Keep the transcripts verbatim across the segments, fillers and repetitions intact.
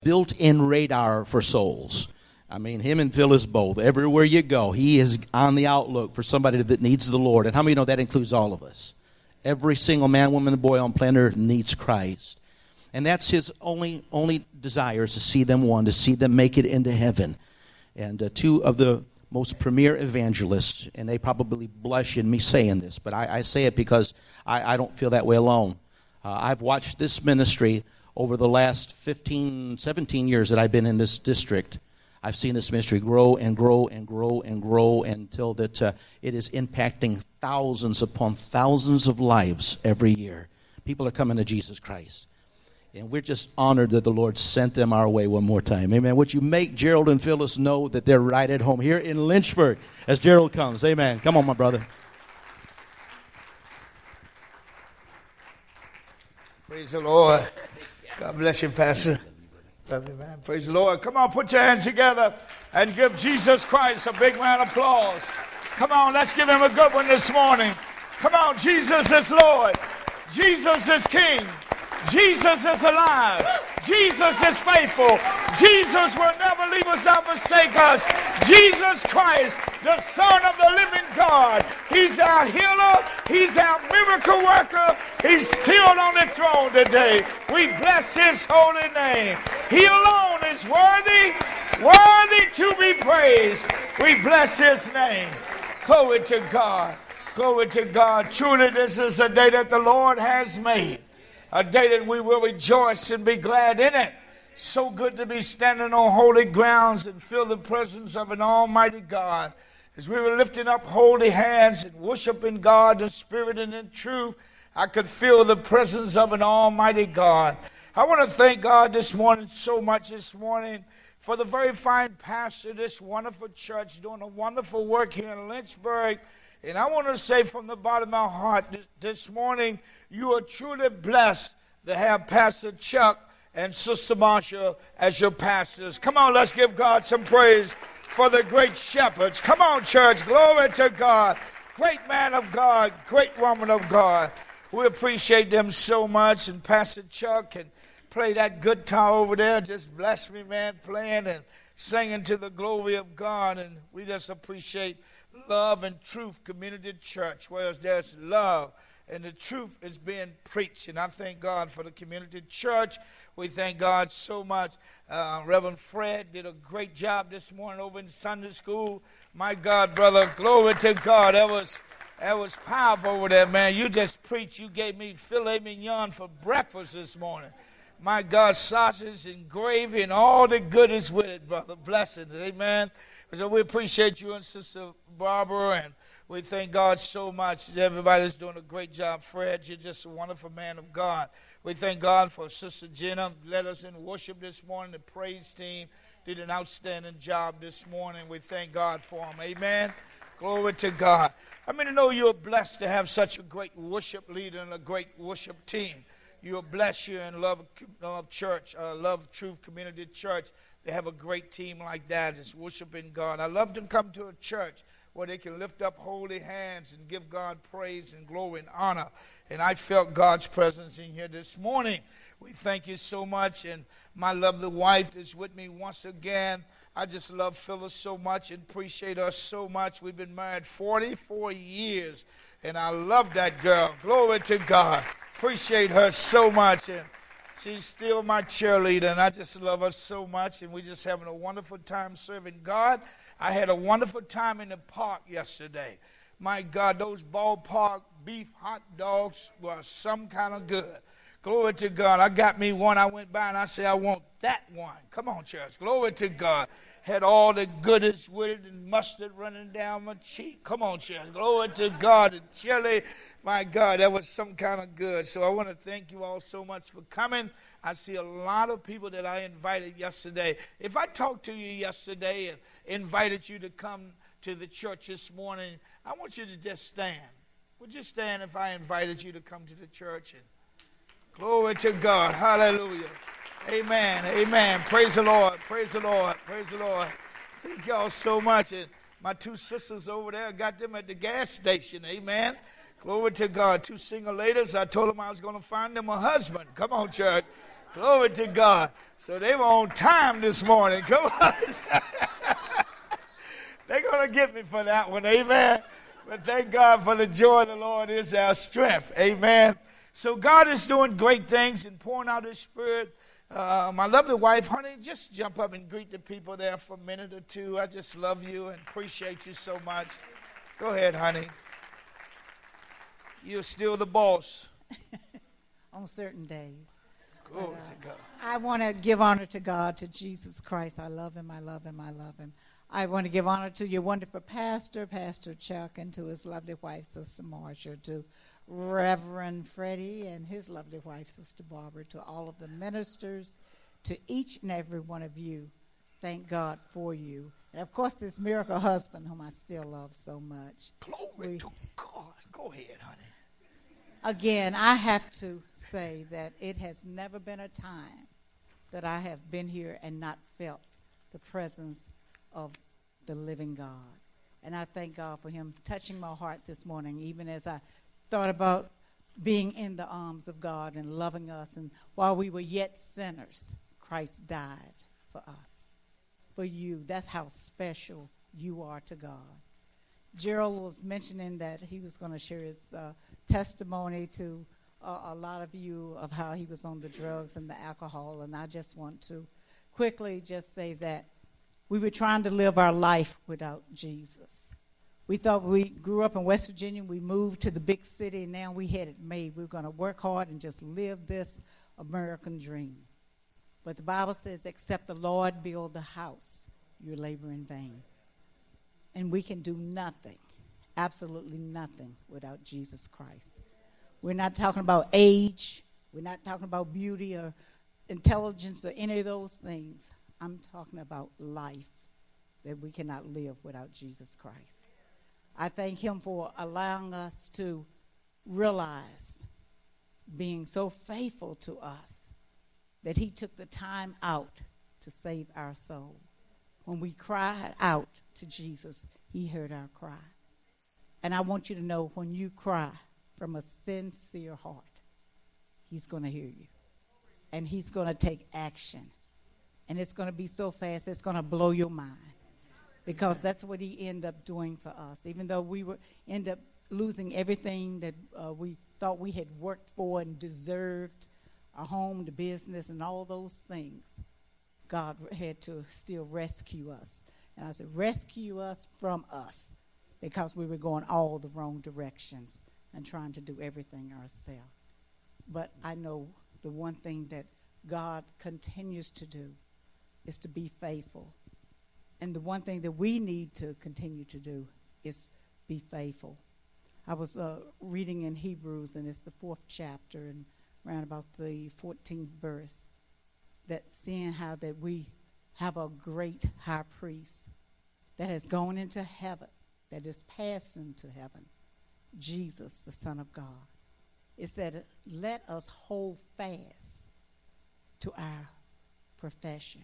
built-in radar for souls. I mean, him and Phyllis both. Everywhere you go, he is on the outlook for somebody that needs the Lord. And how many know that includes all of us? Every single man, woman, and boy on planet Earth needs Christ. And that's his only only desire, is to see them won, to see them make it into heaven. And uh, two of the most premier evangelists, and they probably blush in me saying this, but I, I say it because I, I don't feel that way alone. Uh, I've watched this ministry over the last fifteen, seventeen years that I've been in this district. I've seen this ministry grow and grow and grow and grow until that uh, it is impacting thousands upon thousands of lives every year. People are coming to Jesus Christ. And we're just honored that the Lord sent them our way one more time. Amen. Would you make Gerald and Phyllis know that they're right at home here in Lynchburg as Gerald comes? Amen. Come on, my brother. Praise the Lord. God bless you, Pastor. Love you, man. Praise the Lord. Come on, put your hands together and give Jesus Christ a big round of applause. Come on, let's give him a good one this morning. Come on, Jesus is Lord. Jesus is King. Jesus is alive. Jesus is faithful. Jesus will never leave us or forsake us. Jesus Christ, the Son of the living God. He's our healer. He's our miracle worker. He's still on the throne today. We bless his holy name. He alone is worthy, worthy to be praised. We bless his name. Glory to God. Glory to God. Truly, this is a day that the Lord has made. A day that we will rejoice and be glad in it. So good to be standing on holy grounds and feel the presence of an almighty God. As we were lifting up holy hands and worshiping God in spirit and in truth, I could feel the presence of an almighty God. I want to thank God this morning so much this morning for the very fine pastor of this wonderful church doing a wonderful work here in Lynchburg. And I want to say from the bottom of my heart this, this morning, you are truly blessed to have Pastor Chuck and Sister Marsha as your pastors. Come on, let's give God some praise for the great shepherds. Come on, church, glory to God. Great man of God, great woman of God. We appreciate them so much. And Pastor Chuck can play that guitar over there. Just bless me, man, playing and singing to the glory of God. And we just appreciate Love and Truth Community Church, whereas there's love and the truth is being preached. And I thank God for the community church. We thank God so much. Uh, Reverend Fred did a great job this morning over in Sunday school. My God, brother, glory to God. That was that was powerful over there, man. You just preached. You gave me filet mignon for breakfast this morning. My God, sausage and gravy and all the goodies with it, brother. Blessings, amen. So we appreciate you and Sister Barbara, and we thank God so much. Everybody's doing a great job. Fred, you're just a wonderful man of God. We thank God for Sister Jenna. Led us in worship this morning. The praise team did an outstanding job this morning. We thank God for them. Amen. Glory to God. I mean, to know you're blessed to have such a great worship leader and a great worship team. You're blessed here in Love, Love Church, uh, Love Truth Community Church. They have a great team like that. It's worshiping God. I love to come to a church where they can lift up holy hands and give God praise and glory and honor. And I felt God's presence in here this morning. We thank you so much. And my lovely wife is with me once again. I just love Phyllis so much and appreciate her so much. We've been married forty-four years, and I love that girl. Glory to God. Appreciate her so much. And she's still my cheerleader, and I just love her so much. And we're just having a wonderful time serving God. I had a wonderful time in the park yesterday. My God, those ballpark beef hot dogs were some kind of good. Glory to God. I got me one. I went by and I said, I want that one. Come on, church. Glory to God. Had all the goodies with it and mustard running down my cheek. Come on, church. Glory to God. And chili. My God, that was some kind of good. So I want to thank you all so much for coming. I see a lot of people that I invited yesterday. If I talked to you yesterday and invited you to come to the church this morning, I want you to just stand. Would you stand if I invited you to come to the church? And glory to God. Hallelujah. Amen. Amen. Praise the Lord. Praise the Lord. Praise the Lord. Thank y'all so much. And my two sisters over there, got them at the gas station. Amen. Glory to God. Two single ladies. I told them I was going to find them a husband. Come on, church. Glory to God. So they were on time this morning. Come on. They're going to get me for that one. Amen. But thank God for the joy of the Lord is our strength. Amen. So God is doing great things and pouring out his Spirit. Uh, my lovely wife, honey, just jump up and greet the people there for a minute or two. I just love you and appreciate you so much. Go ahead, honey. You're still the boss. On certain days. Glory but, uh, to God. I want to give honor to God, to Jesus Christ. I love him, I love him, I love him. I want to give honor to your wonderful pastor, Pastor Chuck, and to his lovely wife, Sister Marsha, to Reverend Freddie and his lovely wife, Sister Barbara, to all of the ministers, to each and every one of you. Thank God for you. And, of course, this miracle husband whom I still love so much. Glory we, to God. Go ahead, honey. Again, I have to say that it has never been a time that I have been here and not felt the presence of the living God. And I thank God for him touching my heart this morning, even as I thought about being in the arms of God and loving us. And while we were yet sinners, Christ died for us, for you. That's how special you are to God. Gerald was mentioning that he was going to share his uh, testimony to uh, a lot of you of how he was on the drugs and the alcohol. And I just want to quickly just say that we were trying to live our life without Jesus. We thought we grew up in West Virginia. We moved to the big city. And now we had it made. We we're going to work hard and just live this American dream. But the Bible says, except the Lord build the house, you labor in vain. And we can do nothing, absolutely nothing, without Jesus Christ. We're not talking about age. We're not talking about beauty or intelligence or any of those things. I'm talking about life, that we cannot live without Jesus Christ. I thank him for allowing us to realize, being so faithful to us, that he took the time out to save our soul. When we cried out to Jesus, he heard our cry. And I want you to know, when you cry from a sincere heart, he's going to hear you. And he's going to take action. And it's going to be so fast, it's going to blow your mind. Because that's what he ended up doing for us. Even though we were end up losing everything that uh, we thought we had worked for and deserved, our home, the business, and all those things, God had to still rescue us. And I said, rescue us from us, because we were going all the wrong directions and trying to do everything ourselves. But I know the one thing that God continues to do is to be faithful. And the one thing that we need to continue to do is be faithful. I was uh, reading in Hebrews, and it's the fourth chapter, and around about the fourteenth verse, that seeing how that we have a great high priest that has gone into heaven, that is passed into heaven, Jesus, the Son of God. It said, let us hold fast to our profession.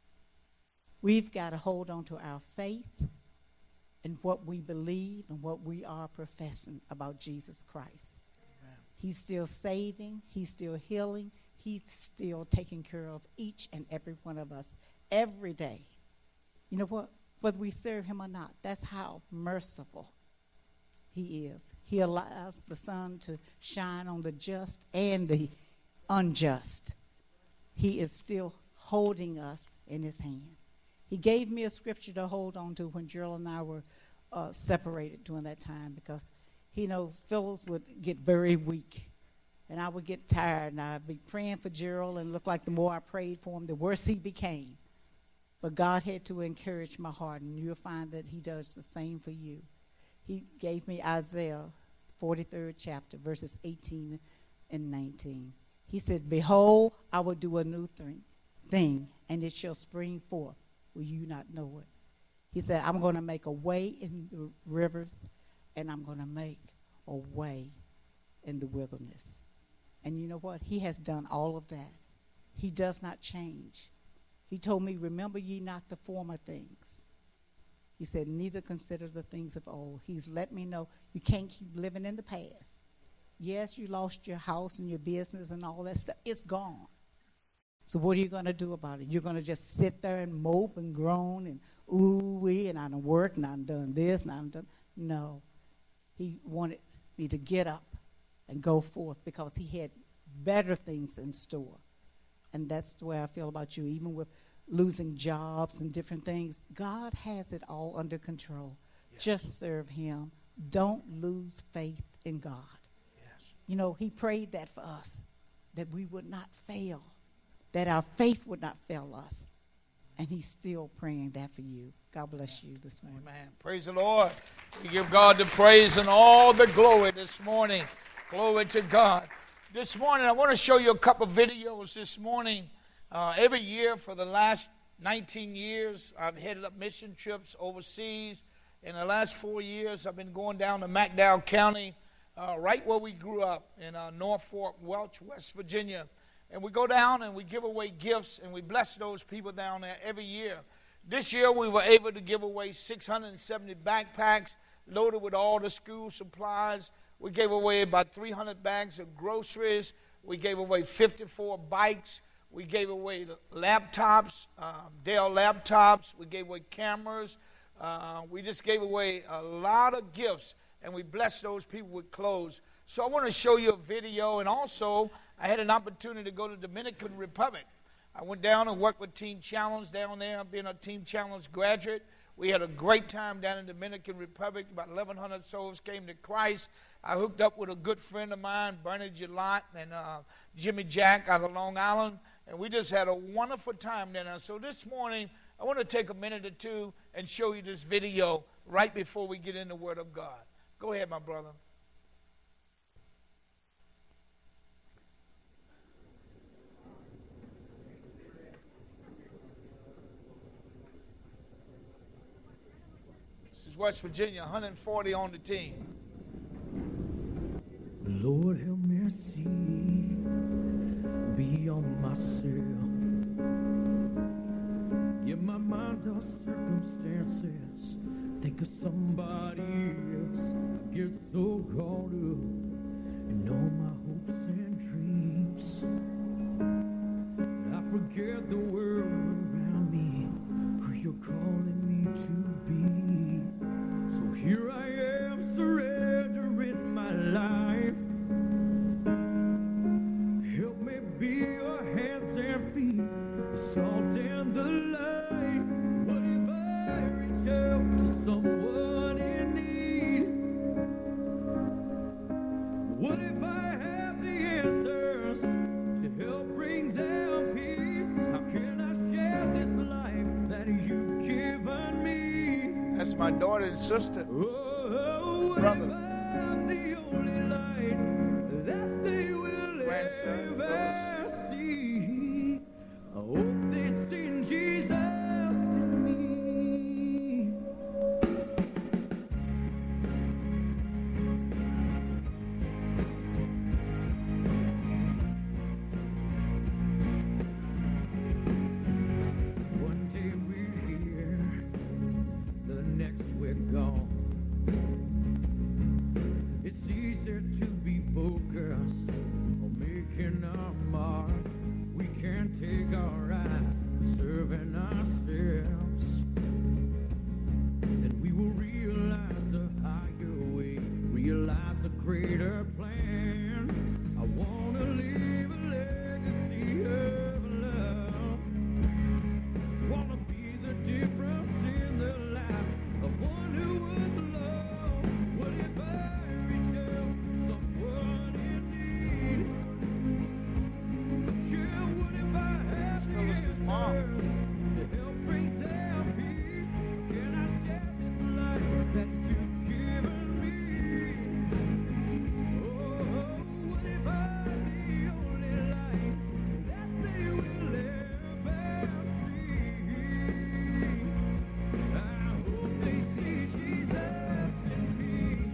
We've got to hold on to our faith and what we believe and what we are professing about Jesus Christ. Amen. He's still saving. He's still healing. He's still taking care of each and every one of us every day. You know what? Whether we serve him or not, that's how merciful he is. He allows the sun to shine on the just and the unjust. He is still holding us in his hand. He gave me a scripture to hold on to when Gerald and I were uh, separated during that time, because he knows Phyllis would get very weak. And I would get tired, and I'd be praying for Gerald, and it looked like the more I prayed for him, the worse he became. But God had to encourage my heart, and you'll find that he does the same for you. He gave me Isaiah forty-third chapter, verses eighteen and nineteen. He said, behold, I will do a new thing, thing, and it shall spring forth. Will you not know it? He said, I'm going to make a way in the rivers, and I'm going to make a way in the wilderness. And you know what? He has done all of that. He does not change. He told me, remember ye not the former things. He said, neither consider the things of old. He's let me know you can't keep living in the past. Yes, you lost your house and your business and all that stuff. It's gone. So what are you going to do about it? You're going to just sit there and mope and groan and ooh-wee, and I done worked, and I done done this, and I done done. No. He wanted me to get up and go forth because he had better things in store. And that's the way I feel about you, even with losing jobs and different things. God has it all under control. Yes. Just serve him. Don't lose faith in God. Yes. You know, he prayed that for us, that we would not fail, that our faith would not fail us. And he's still praying that for you. God bless you this morning. Amen. Praise the Lord. We give God the praise and all the glory this morning. Glory to God. This morning, I want to show you a couple of videos this morning. Uh, every year for the last nineteen years, I've headed up mission trips overseas. In the last four years, I've been going down to McDowell County, uh, right where we grew up, in uh, North Fork, Welch, West Virginia. And we go down and we give away gifts, and we bless those people down there every year. This year, we were able to give away six hundred seventy backpacks loaded with all the school supplies. We gave away about three hundred bags of groceries. We gave away fifty-four bikes. We gave away laptops, um, Dell laptops. We gave away cameras. Uh, we just gave away a lot of gifts, and we blessed those people with clothes. So I want to show you a video, and also I had an opportunity to go to the Dominican Republic. I went down and worked with Team Challenge down there, being a Team Challenge graduate. We had a great time down in the Dominican Republic. About eleven hundred souls came to Christ. I hooked up with a good friend of mine, Bernie Gillot, and uh, Jimmy Jack out of Long Island, and we just had a wonderful time down there. So this morning, I want to take a minute or two and show you this video right before we get in the Word of God. Go ahead, my brother. This is West Virginia, one hundred forty on the team. Lord, have mercy, be on myself. Give my mind to circumstances, think of somebody else. I get so caught up in all my hopes and dreams. I forget the world around me, who you're calling me to be. So here I am, surrendering my life. Be your hands and feet, salt and the light. What if I reach out to someone in need? What if I have the answers to help bring them peace? How can I share this life that you've given me? That's my daughter and sister. Oh, brother. If I'm the only light that they will Grandson, ever see. I hope they see Jesus in me. One day we're here, the next we're gone. It's easier to be focused on making our mark. We can't take our eyes serving ourselves. Then we will realize the higher way, realize the greater plan. I want to leave a legacy of love. Want to be the difference in the life of one who was lost. What if I reach out to someone in need? Yeah, what if I have the Phyllis's mom. answers to help bring them peace? Can I share this life that you've given me? Oh, what if I'm the only light that they will ever see? I hope they see Jesus in me.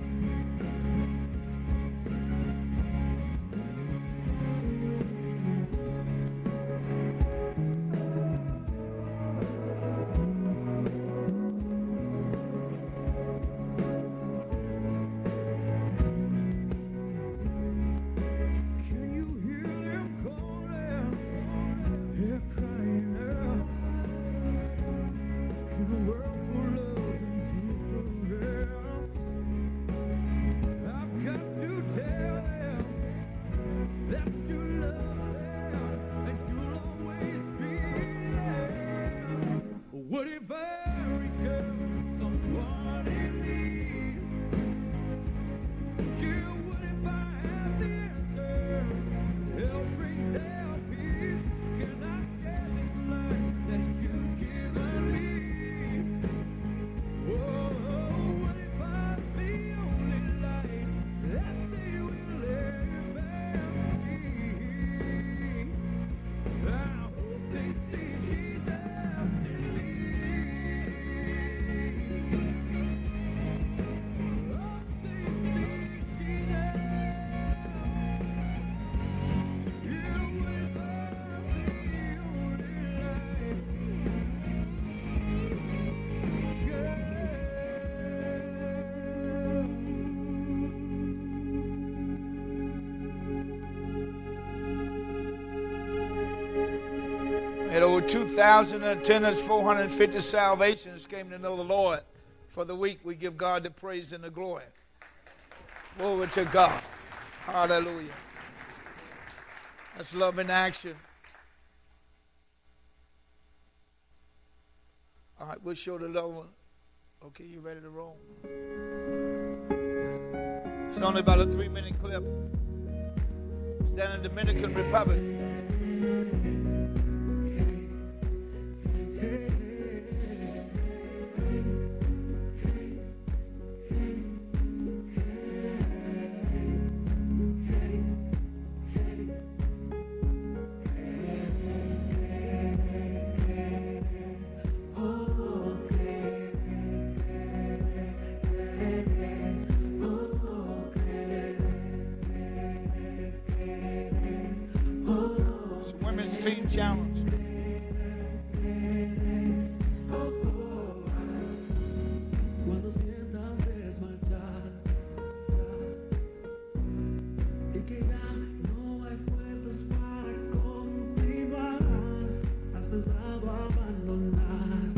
two thousand attendance, four hundred fifty salvations came to know the Lord. For the week, we give God the praise and the glory. Glory to God. Hallelujah. That's love in action. All right, we'll show the love one. Okay, you ready to roll? It's only about a three-minute clip. It's down in the Dominican Republic. Team challenge. Cuando sientas desmayar y que ya no hay fuerzas para continuar, has pensado abandonar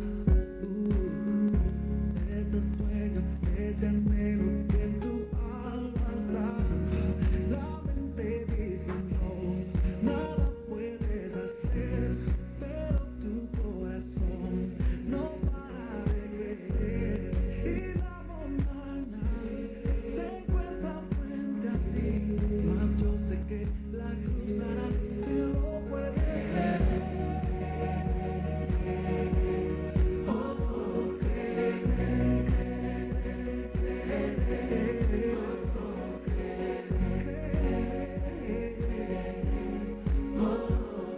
uh, ese sueño, ese anhelo que en tu alma está. La mente dice no, nada puedes hacer, pero tu corazón no para de creer y la montaña se encuentra frente a ti, mas yo sé que la cruzarás si lo puedes ver. Oh, cree, cree, cree, cree, oh, cree, cree, oh.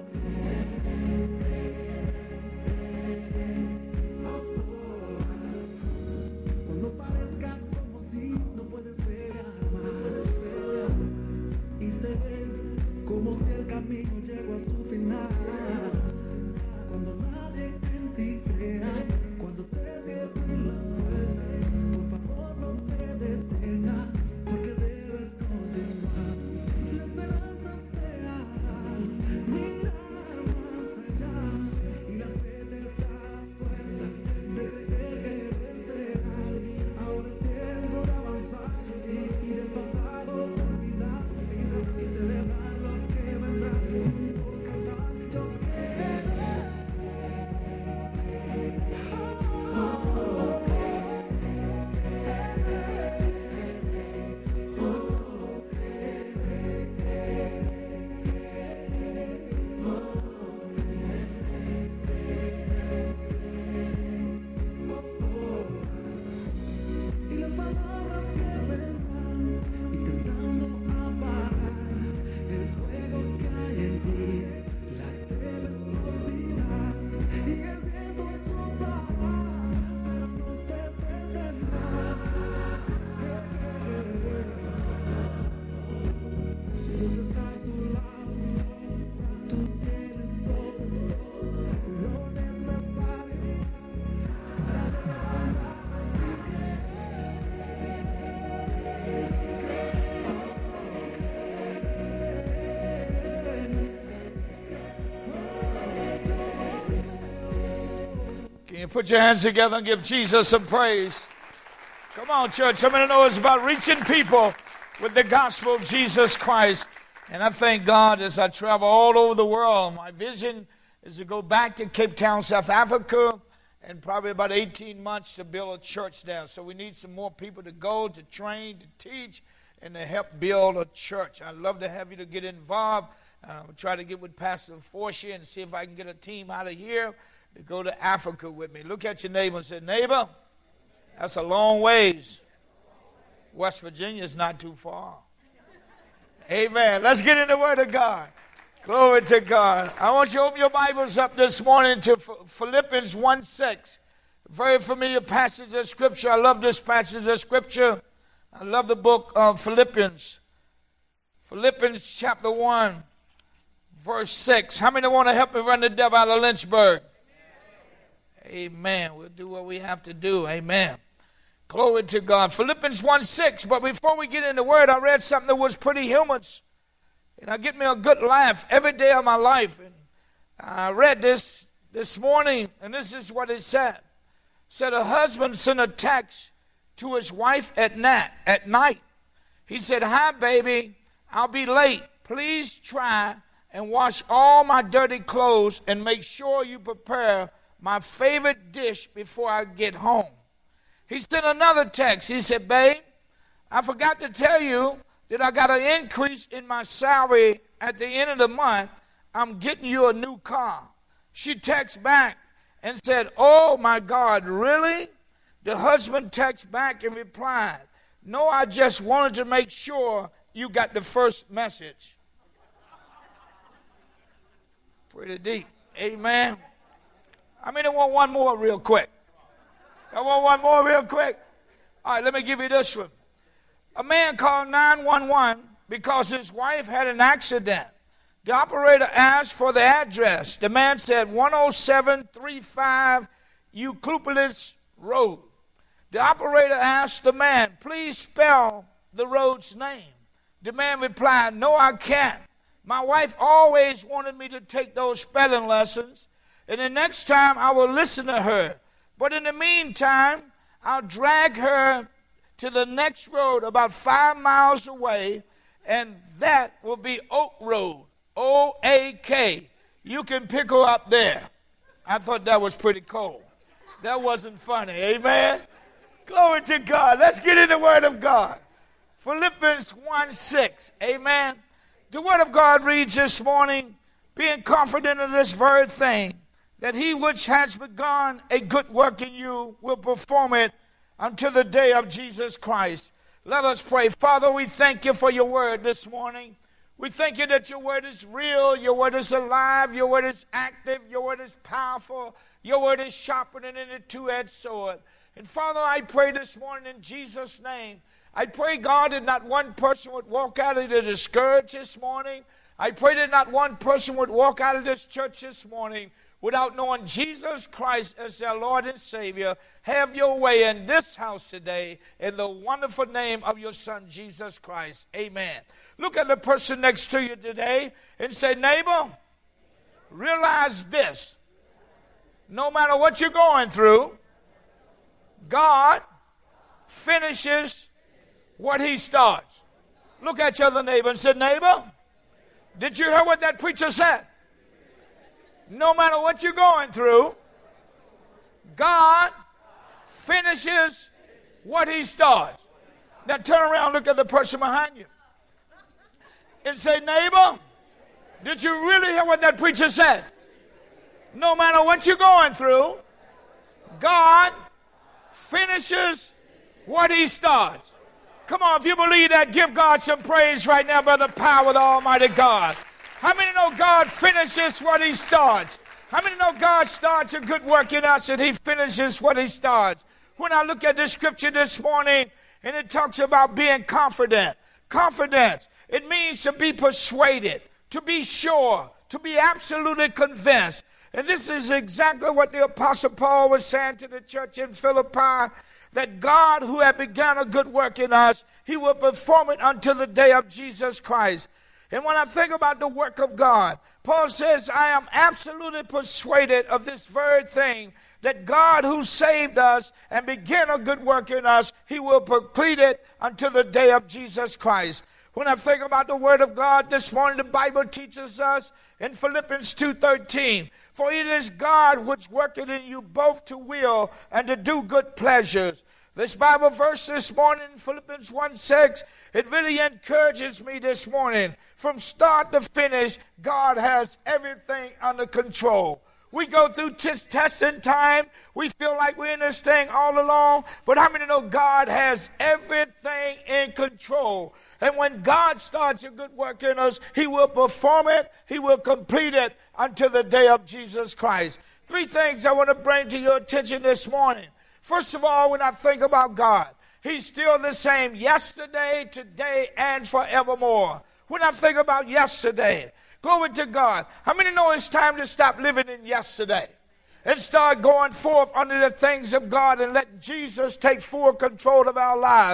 Cuando parezca como si no puedes llegar más y se ve como si el camino llegó a su final, cuando nadie en ti crea, cuando te cierren las puertas, por favor no te detengas, porque debes continuar. La esperanza te hará mirar más allá y la fe te da fuerza de creer que vencerás. Ahora es tiempo de avanzar y del pasado olvidar y celebrar lo que vendrá. Juntos cantar yo quiero. Y las palabras que vendrán intentando apagar el fuego que hay en ti, las debes olvidar. Y el viento soplará, pero no te detendrá. Si Dios está a tu lado, tú tienes todo lo necesario para levantar. Can you put your hands together and give Jesus some praise? Come on, church. How many know it's about reaching people with the gospel of Jesus Christ? And I thank God as I travel all over the world. My vision is to go back to Cape Town, South Africa, and probably about eighteen months to build a church there. So we need some more people to go, to train, to teach, and to help build a church. I'd love to have you to get involved. Uh, we'll try to get with Pastor Forshey and see if I can get a team out of here to go to Africa with me. Look at your neighbor and say, neighbor, that's a long ways. West Virginia is not too far. Amen. Let's get in the Word of God. Glory to God. I want you to open your Bibles up this morning to Philippians one six. Very familiar passage of Scripture. I love this passage of Scripture. I love the book of Philippians. Philippians chapter one, verse six. How many want to help me run the devil out of Lynchburg? Amen. We'll do what we have to do. Amen. Glory to God. Philippians one six. But before we get into the Word, I read something that was pretty humorous. And I get me a good laugh every day of my life. And I read this this morning, and this is what it said. It said a husband sent a text to his wife at night. At night. He said, "Hi, baby, I'll be late. Please try and wash all my dirty clothes and make sure you prepare my favorite dish before I get home." He sent another text. He said, "Babe, I forgot to tell you that I got an increase in my salary at the end of the month. I'm getting you a new car." She texted back and said, "Oh my God, really?" The husband texted back and replied, "No, I just wanted to make sure you got the first message." Pretty deep. Amen. I mean, I want one more real quick. I want one more real quick. All right, let me give you this one. A man called nine one one because his wife had an accident. The operator asked for the address. The man said one oh seven thirty-five Euclid Road. The operator asked the man, "Please spell the road's name." The man replied, "No, I can't. My wife always wanted me to take those spelling lessons, and the next time I will listen to her. But in the meantime, I'll drag her to the next road about five miles away, and that will be Oak Road, O A K. You can pick her up there." I thought that was pretty cool. That wasn't funny. Amen? Glory to God. Let's get in the Word of God. Philippians one six. Amen. The Word of God reads this morning, "Being confident of this very thing, that he which has begun a good work in you will perform it until the day of Jesus Christ." Let us pray. Father, we thank you for your word this morning. We thank you that your word is real, your word is alive, your word is active, your word is powerful, your word is sharper than any two-edged sword. And Father, I pray this morning in Jesus' name, I pray, God, that not one person would walk out of here discouraged this morning. I pray that not one person would walk out of this church this morning without knowing Jesus Christ as their Lord and Savior. Have your way in this house today in the wonderful name of your Son, Jesus Christ. Amen. Look at the person next to you today and say, "Neighbor, realize this. No matter what you're going through, God finishes what he starts." Look at your other neighbor and say, "Neighbor, did you hear what that preacher said? No matter what you're going through, God finishes what he starts." Now turn around, look at the person behind you and say, "Neighbor, did you really hear what that preacher said? No matter what you're going through, God finishes what he starts." Come on, if you believe that, give God some praise right now by the power of the Almighty God. How many know God finishes what he starts? How many know God starts a good work in us and he finishes what he starts? When I look at this scripture this morning and it talks about being confident. Confidence, it means to be persuaded, to be sure, to be absolutely convinced. And this is exactly what the Apostle Paul was saying to the church in Philippi, that God who had begun a good work in us, he will perform it until the day of Jesus Christ. And when I think about the work of God, Paul says, I am absolutely persuaded of this very thing, that God who saved us and began a good work in us, he will complete it until the day of Jesus Christ. When I think about the word of God this morning, the Bible teaches us in Philippians two thirteen, "For it is God which worketh in you both to will and to do good pleasures." This Bible verse this morning, Philippians one six, it really encourages me this morning. From start to finish, God has everything under control. We go through test testing time. We feel like we're in this thing all along. But how many know God has everything in control? And when God starts a good work in us, he will perform it. He will complete it until the day of Jesus Christ. Three things I want to bring to your attention this morning. First of all, when I think about God, he's still the same yesterday, today, and forevermore. When I think about yesterday, glory to God. How many know it's time to stop living in yesterday and start going forth under the things of God and let Jesus take full control of our lives?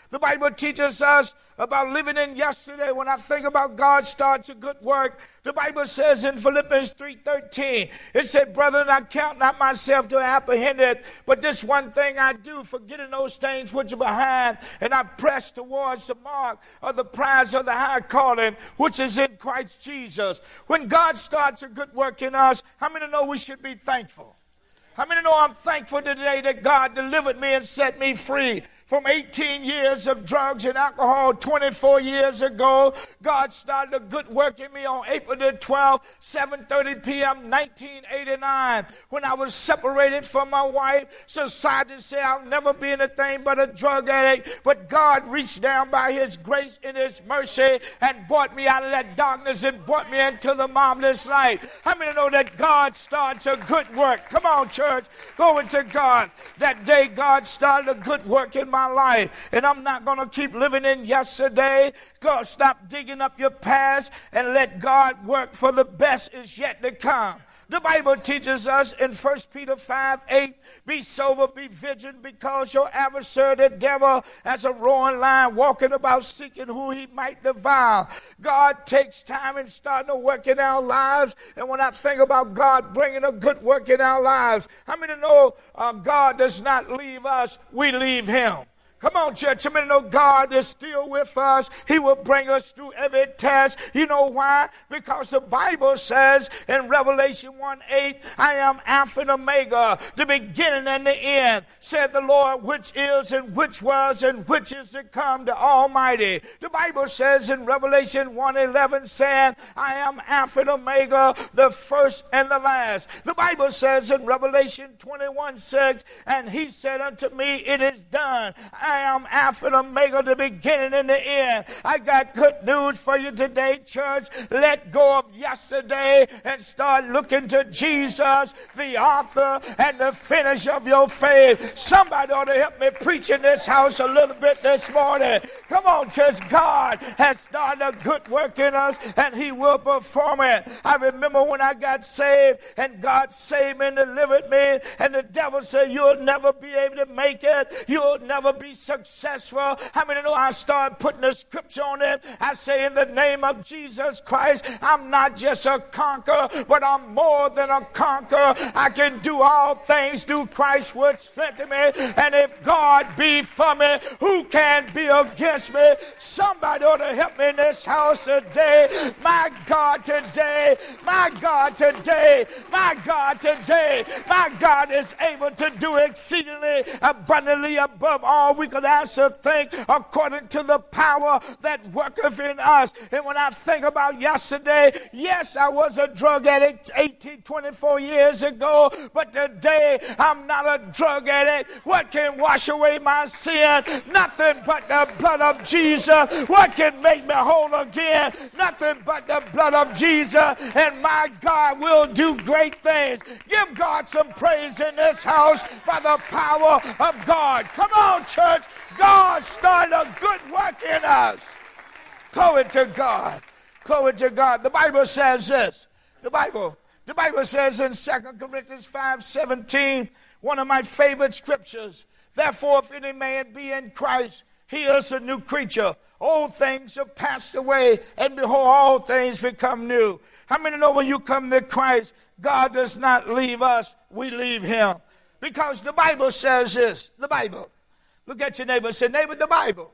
The Bible teaches us about living in yesterday. When I think about God starts a good work, the Bible says in Philippians three thirteen, it said, brethren, I count not myself to have apprehended, but this one thing I do, forgetting those things which are behind, and I press towards the mark of the prize of the high calling, which is in Christ Jesus. When God starts a good work in us, how many know we should be thankful? How many know I'm thankful today that God delivered me and set me free from eighteen years of drugs and alcohol twenty-four years ago? God started a good work in me on April the twelfth, seven thirty p.m., nineteen eighty-nine, when I was separated from my wife. Society said I'll never be anything but a drug addict, but God reached down by his grace and his mercy and brought me out of that darkness and brought me into the marvelous light. How many know that God starts a good work? Come on, church. Glory to God. That day God started a good work in my my life, and I'm not going to keep living in yesterday. God, stop digging up your past and let God work, for the best is yet to come. The Bible teaches us in First Peter five eight, be sober, be vigilant, because your adversary, the devil, as a roaring lion, walking about seeking who he might devour. God takes time and starting to work in our lives. And when I think about God bringing a good work in our lives, how many know uh, God does not leave us, we leave him? Come on, church. How many know God is still with us? He will bring us through every test. You know why? Because the Bible says in Revelation one eight, I am Alpha and Omega, the beginning and the end, said the Lord, which is and which was and which is to come, the Almighty. The Bible says in Revelation one eleven, saying, I am Alpha and Omega, the first and the last. The Bible says in Revelation twenty-one six, and he said unto me, it is done. I am Alpha and Omega, the beginning and the end. I got good news for you today, church. Let go of yesterday and start looking to Jesus, the author and the finisher of your faith. Somebody ought to help me preach in this house a little bit this morning. Come on, church. God has started a good work in us, and he will perform it. I remember when I got saved, and God saved me and delivered me, and the devil said, you'll never be able to make it. You'll never be successful. How many know I started putting the scripture on it? I say, in the name of Jesus Christ, I'm not just a conqueror, but I'm more than a conqueror. I can do all things through Christ which strengthens me. And if God be for me, who can be against me? Somebody ought to help me in this house today. My God, today, my God, today, my God, today, my God is able to do exceedingly abundantly above all we could ask or think, according to the power that worketh in us. And when I think about yesterday, yes, I was a drug addict eighteen, twenty-four years ago, but today I'm not a drug addict. What can wash away my sin? Nothing but the blood of Jesus. What can make me whole again? Nothing but the blood of Jesus. And my God will do great things. Give God some praise in this house by the power of God. Come on, church. God started a good work in us. Glory to God. Glory to God. The Bible says this. The Bible, the Bible says in Second Corinthians five seventeen, one of my favorite scriptures, therefore if any man be in Christ, he is a new creature. Old things have passed away, and behold, all things become new. How many know when you come to Christ, God does not leave us, we leave him? Because the Bible says this. The Bible. Look at your neighbor and say, neighbor, the Bible.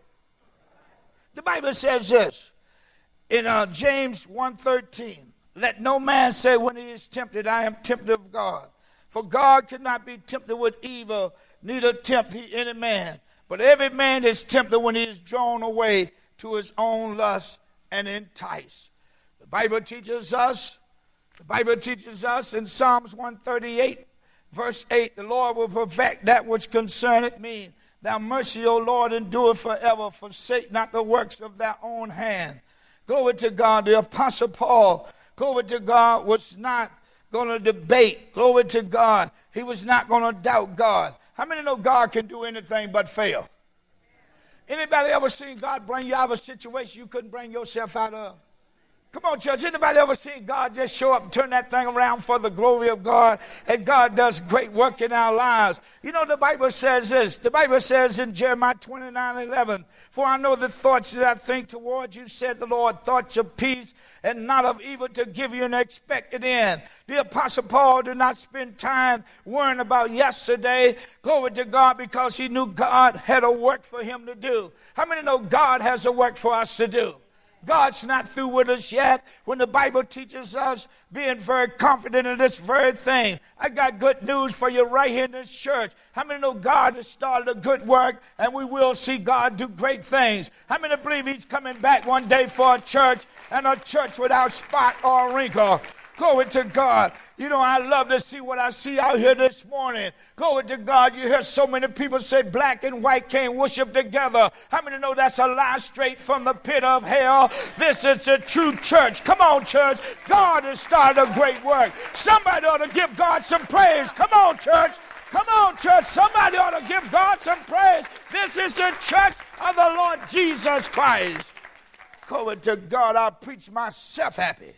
The Bible says this in uh, James one thirteen. Let no man say when he is tempted, I am tempted of God. For God cannot be tempted with evil, neither tempt he any man. But every man is tempted when he is drawn away to his own lust and enticed. The Bible teaches us, the Bible teaches us in Psalms one thirty-eight, verse eight, the Lord will perfect that which concerneth me. Thy mercy, O Lord, endureth forever. Forsake not the works of thy own hand. Glory to God. The Apostle Paul, glory to God, was not going to debate. Glory to God. He was not going to doubt God. How many know God can do anything but fail? Anybody ever seen God bring you out of a situation you couldn't bring yourself out of? Come on, church. Anybody ever seen God just show up and turn that thing around for the glory of God? And God does great work in our lives. You know, the Bible says this. The Bible says in Jeremiah twenty-nine eleven, for I know the thoughts that I think towards you, said the Lord, thoughts of peace and not of evil, to give you an expected end. The Apostle Paul did not spend time worrying about yesterday. Glory to God, because he knew God had a work for him to do. How many know God has a work for us to do? God's not through with us yet. When the Bible teaches us being very confident in this very thing, I got good news for you right here in this church. How many know God has started a good work, and we will see God do great things? How many believe he's coming back one day for a church, and a church without spot or wrinkle? Glory to God. You know, I love to see what I see out here this morning. Glory to God. You hear so many people say black and white can't worship together. How many know that's a lie straight from the pit of hell? This is a true church. Come on, church. God has started a great work. Somebody ought to give God some praise. Come on, church. Come on, church. Somebody ought to give God some praise. This is the church of the Lord Jesus Christ. Glory to God. I'll preach myself happy.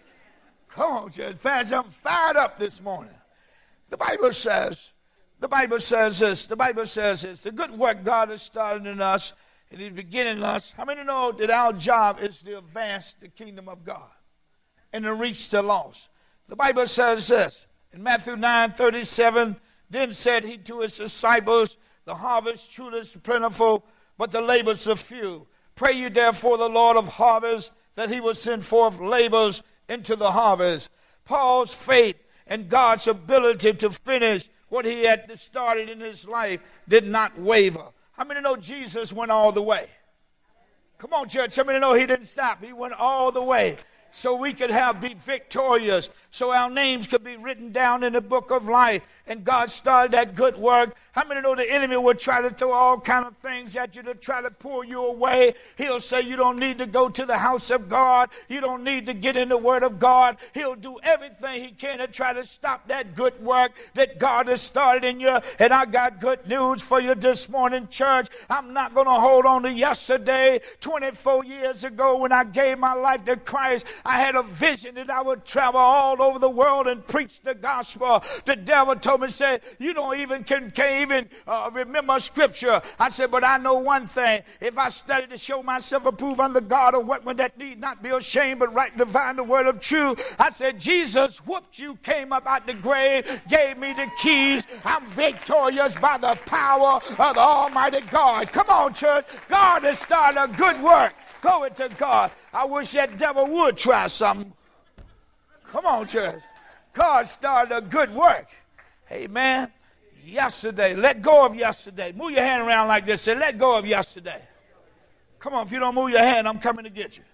Come on, church. Fans, I'm fired up this morning. The Bible says, the Bible says this, the Bible says this, the good work God has started in us, and he's beginning in us. How many know that our job is to advance the kingdom of God and to reach the lost? The Bible says this, in Matthew nine thirty-seven, then said he to his disciples, the harvest truly is plentiful, but the labors are few. Pray you therefore the Lord of harvest, that he will send forth labors into the harvest. Paul's faith and God's ability to finish what he had started in his life did not waver. How many know Jesus went all the way? Come on, church. How many know he didn't stop? He went all the way so we could have be victorious, so our names could be written down in the book of life. And God started that good work. How many know the enemy will try to throw all kind of things at you to try to pull you away? He'll say you don't need to go to the house of God. You don't need to get in the word of God. He'll do everything he can to try to stop that good work that God has started in you. And I got good news for you this morning, church. I'm not going to hold on to yesterday. twenty-four years ago when I gave my life to Christ, I had a vision that I would travel all over the world and preach the gospel. The devil told me, said, you don't even can, can't even uh, remember scripture. I said, but I know one thing. If I study to show myself approved unto God, a workman that need not be ashamed, but right divine the word of truth. I said, Jesus whooped you, came up out the grave, gave me the keys. I'm victorious by the power of the Almighty God. Come on, church. God has started a good work. Glory to God. I wish that devil would try something. Come on, church. God started a good work. Amen. Yesterday. Let go of yesterday. Move your hand around like this. Say, let go of yesterday. Come on, if you don't move your hand, I'm coming to get you.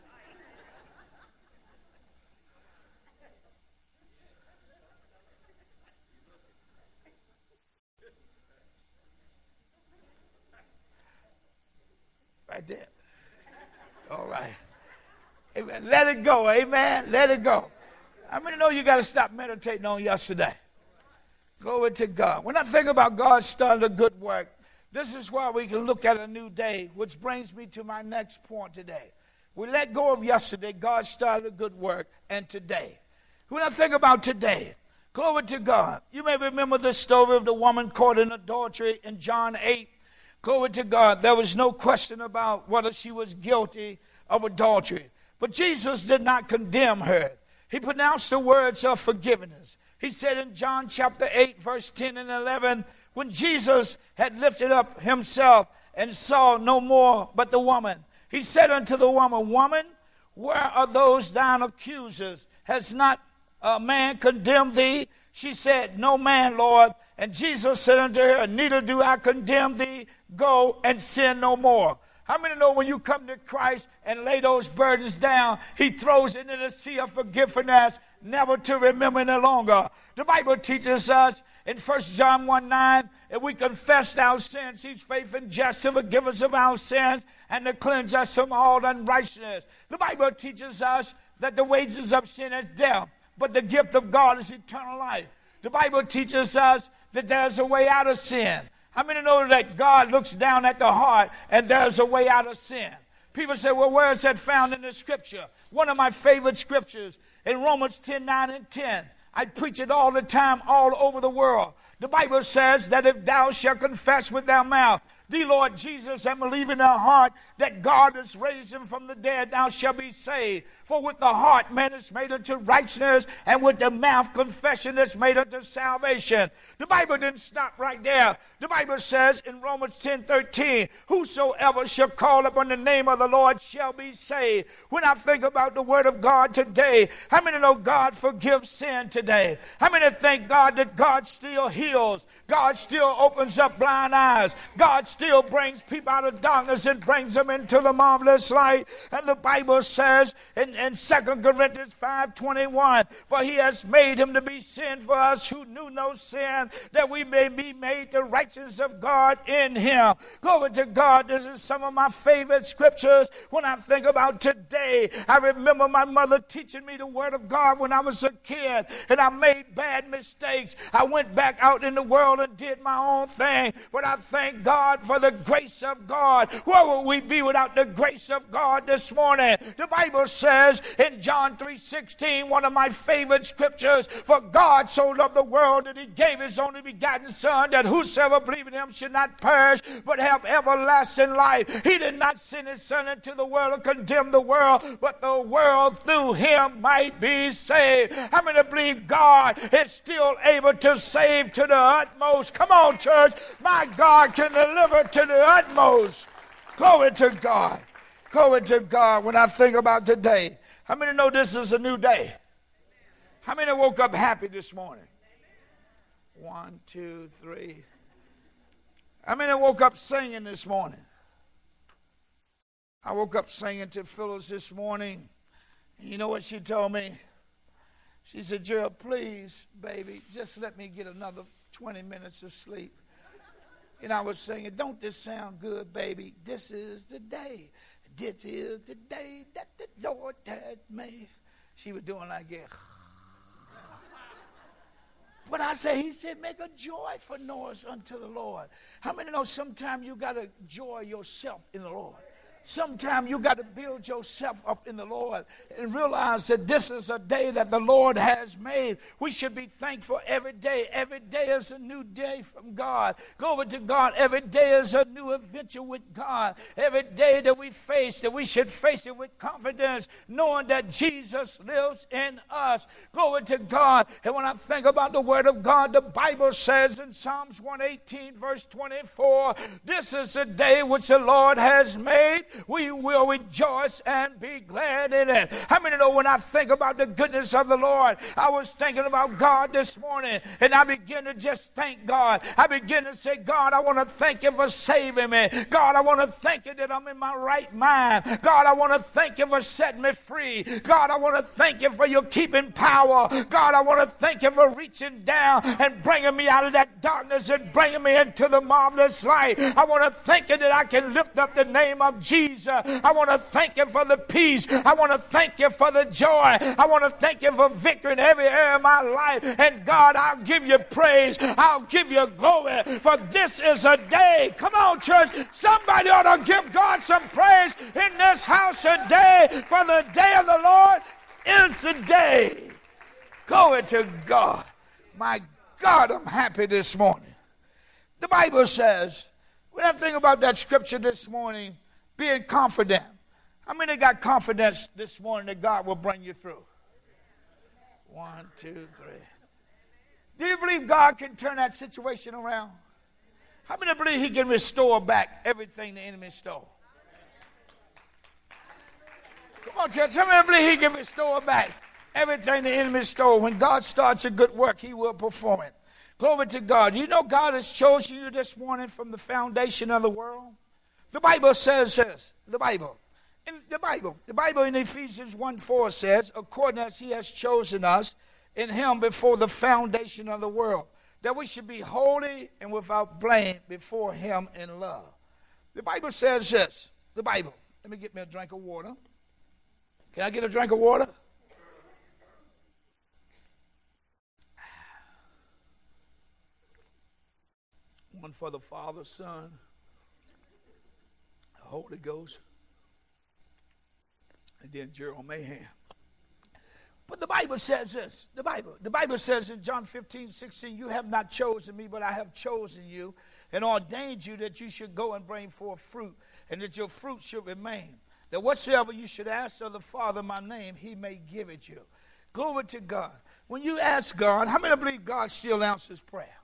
Right there. All right. Amen. Let it go. Amen. Let it go. I mean, you know you got to stop meditating on yesterday. Glory to God. When I think about God starting a good work, this is why we can look at a new day, which brings me to my next point today. We let go of yesterday. God started a good work, and today. When I think about today, glory to God. You may remember the story of the woman caught in adultery in John eight. Glory to God. There was no question about whether she was guilty of adultery. But Jesus did not condemn her. He pronounced the words of forgiveness. He said in John chapter eight, verse ten and eleven, when Jesus had lifted up himself and saw no more but the woman, he said unto the woman, woman, where are those thine accusers? Has not a man condemned thee? She said, no man, Lord. And Jesus said unto her, neither do I condemn thee. Go and sin no more. How many know when you come to Christ and lay those burdens down, he throws it into the sea of forgiveness, never to remember any longer? The Bible teaches us in First John one nine, if we confess our sins, he's faithful and just to forgive us of our sins and to cleanse us from all unrighteousness. The Bible teaches us that the wages of sin is death, but the gift of God is eternal life. The Bible teaches us that there's a way out of sin. How many know that God looks down at the heart and there's a way out of sin? People say, well, where is that found in the scripture? One of my favorite scriptures in Romans ten, nine and ten. I preach it all the time, all over the world. The Bible says that if thou shalt confess with thy mouth the Lord Jesus and believe in thy heart that God has raised him from the dead, thou shalt be saved. For with the heart man is made unto righteousness, and with the mouth confession is made unto salvation. The Bible didn't stop right there. The Bible says in Romans ten, thirteen, whosoever shall call upon the name of the Lord shall be saved. When I think about the word of God today, how many know God forgives sin today? How many thank God that God still heals? God still opens up blind eyes. God still brings people out of darkness and brings them into the marvelous light. And the Bible says in, in Second Corinthians five twenty-one, for he has made him to be sin for us who knew no sin, that we may be made the righteousness of God in him. Glory to God. This is some of my favorite scriptures. When I think about today, I remember my mother teaching me the word of God when I was a kid, and I made bad mistakes. I went back out in the world and did my own thing. But I thank God for the grace of God. Where would we be without the grace of God this morning? The Bible says in John three sixteen, one of my favorite scriptures, for God so loved the world that he gave his only begotten Son, that whosoever believe in him should not perish, but have everlasting life. He did not send his Son into the world to condemn the world, but the world through him might be saved. How many believe God is still able to save to the utmost? Come on, church. My God can deliver to the utmost. Glory to God. Glory to God. When I think about today, how many know this is a new day? How many woke up happy this morning? One, two, three. How many woke up singing this morning? I woke up singing to Phyllis this morning. And you know what she told me? She said, Gerald, please, baby, just let me get another twenty minutes of sleep. And I was singing, don't this sound good, baby? This is the day. This is the day that the Lord had made. She was doing like that. But I said, he said, make a joyful noise unto the Lord. How many know sometimes you got to joy yourself in the Lord? Sometimes you got to build yourself up in the Lord and realize that this is a day that the Lord has made. We should be thankful every day. Every day is a new day from God. Glory to God. Every day is a new adventure with God. Every day that we face, that we should face it with confidence, knowing that Jesus lives in us. Glory to God. And when I think about the word of God, the Bible says in Psalms one eighteen, verse twenty-four, this is a day which the Lord has made. We will rejoice and be glad in it. How many know when I think about the goodness of the Lord, I was thinking about God this morning, and I begin to just thank God. I begin to say, God, I want to thank you for saving me. God, I want to thank you that I'm in my right mind. God, I want to thank you for setting me free. God, I want to thank you for your keeping power. God, I want to thank you for reaching down and bringing me out of that darkness and bringing me into the marvelous light. I want to thank you that I can lift up the name of Jesus. I want to thank you for the peace. I want to thank you for the joy. I want to thank you for victory in every area of my life. And God, I'll give you praise. I'll give you glory. For this is a day. Come on, church. Somebody ought to give God some praise in this house today. For the day of the Lord is the day. Glory to God. My God, I'm happy this morning. The Bible says, when I think about that scripture this morning, being confident. How many got confidence this morning that God will bring you through? One, two, three. Do you believe God can turn that situation around? How many believe he can restore back everything the enemy stole? Come on, church. How many believe he can restore back everything the enemy stole? When God starts a good work, he will perform it. Glory to God. You know God has chosen you this morning from the foundation of the world? The Bible says this, the Bible, in the Bible, the Bible in Ephesians one four says, according as he has chosen us in him before the foundation of the world, that we should be holy and without blame before him in love. The Bible says this, the Bible, let me get me a drink of water. Can I get a drink of water? One for the Father, Son, Holy Ghost. And then Gerald Mayhem. But the Bible says this. The Bible, the Bible says in John fifteen, sixteen, you have not chosen me, but I have chosen you and ordained you that you should go and bring forth fruit, and that your fruit should remain. That whatsoever you should ask of the Father in my name, he may give it you. Glory to God. When you ask God, how many believe God still answers prayer?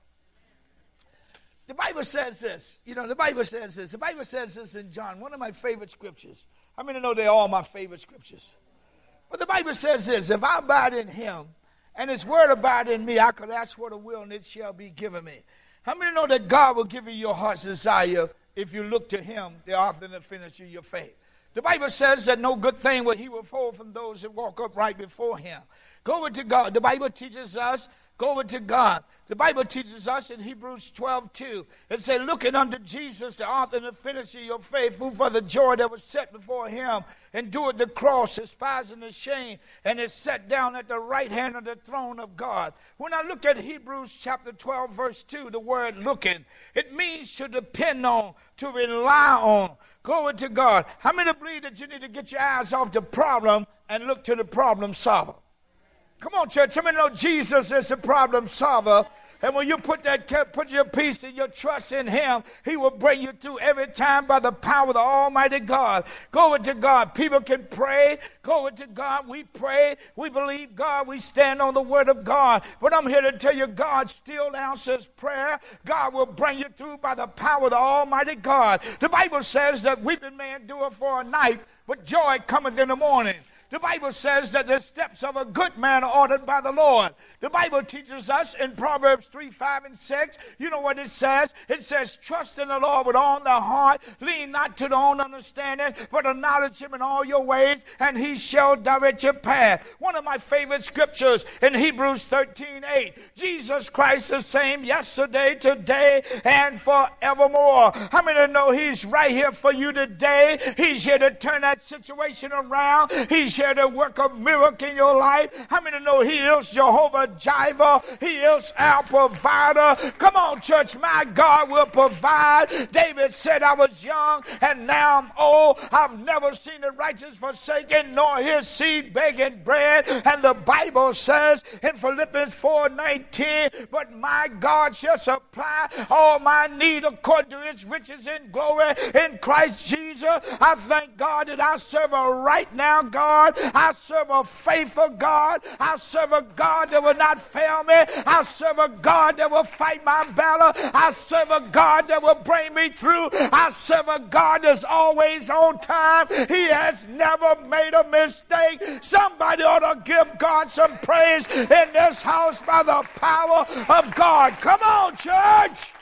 The Bible says this. You know, the Bible says this. The Bible says this in John, one of my favorite scriptures. How many know they're all my favorite scriptures? But the Bible says this, if I abide in him and his word abide in me, I could ask what I will and it shall be given me. How many know that God will give you your heart's desire if you look to him, the author and the finisher of your faith? The Bible says that no good thing will he withhold from those that walk upright before him. Glory to God. The Bible teaches us, glory to God. The Bible teaches us in Hebrews twelve two. It says, looking unto Jesus, the author and the finisher of your faith, who for the joy that was set before him endured the cross, despising the shame, and is set down at the right hand of the throne of God. When I look at Hebrews chapter twelve, verse two, the word looking, it means to depend on, to rely on. Glory to God. How many believe that you need to get your eyes off the problem and look to the problem solver? Come on, church. How many know Jesus is the problem solver? And when you put that, put your peace and your trust in him, he will bring you through every time by the power of the Almighty God. Glory to God. People can pray. Glory to God. We pray. We believe God. We stand on the word of God. But I'm here to tell you, God still answers prayer. God will bring you through by the power of the Almighty God. The Bible says that weeping may endure for a night, but joy cometh in the morning. The Bible says that the steps of a good man are ordered by the Lord. The Bible teaches us in Proverbs three, five, and six. You know what it says? It says, trust in the Lord with all thy heart. Lean not to thy own understanding, but acknowledge him in all your ways, and he shall direct your path. One of my favorite scriptures in Hebrews thirteen, eight. Jesus Christ the same yesterday, today, and forevermore. How many know he's right here for you today? He's here to turn that situation around. He's here to work a miracle in your life. How many know he is Jehovah Jireh? He is our provider. Come on, church. My God will provide. David said, I was young and now I'm old. I've never seen the righteous forsaken, nor his seed begging bread. And the Bible says in Philippians four nineteen, but my God shall supply all my need according to his riches in glory in Christ Jesus. I thank God that I serve a right now God. I serve a faithful God. I serve a God that will not fail me. I serve a God that will fight my battle. I serve a God that will bring me through. I serve a God that's always on time. He has never made a mistake. Somebody ought to give God some praise in this house by the power of God. Come on, church.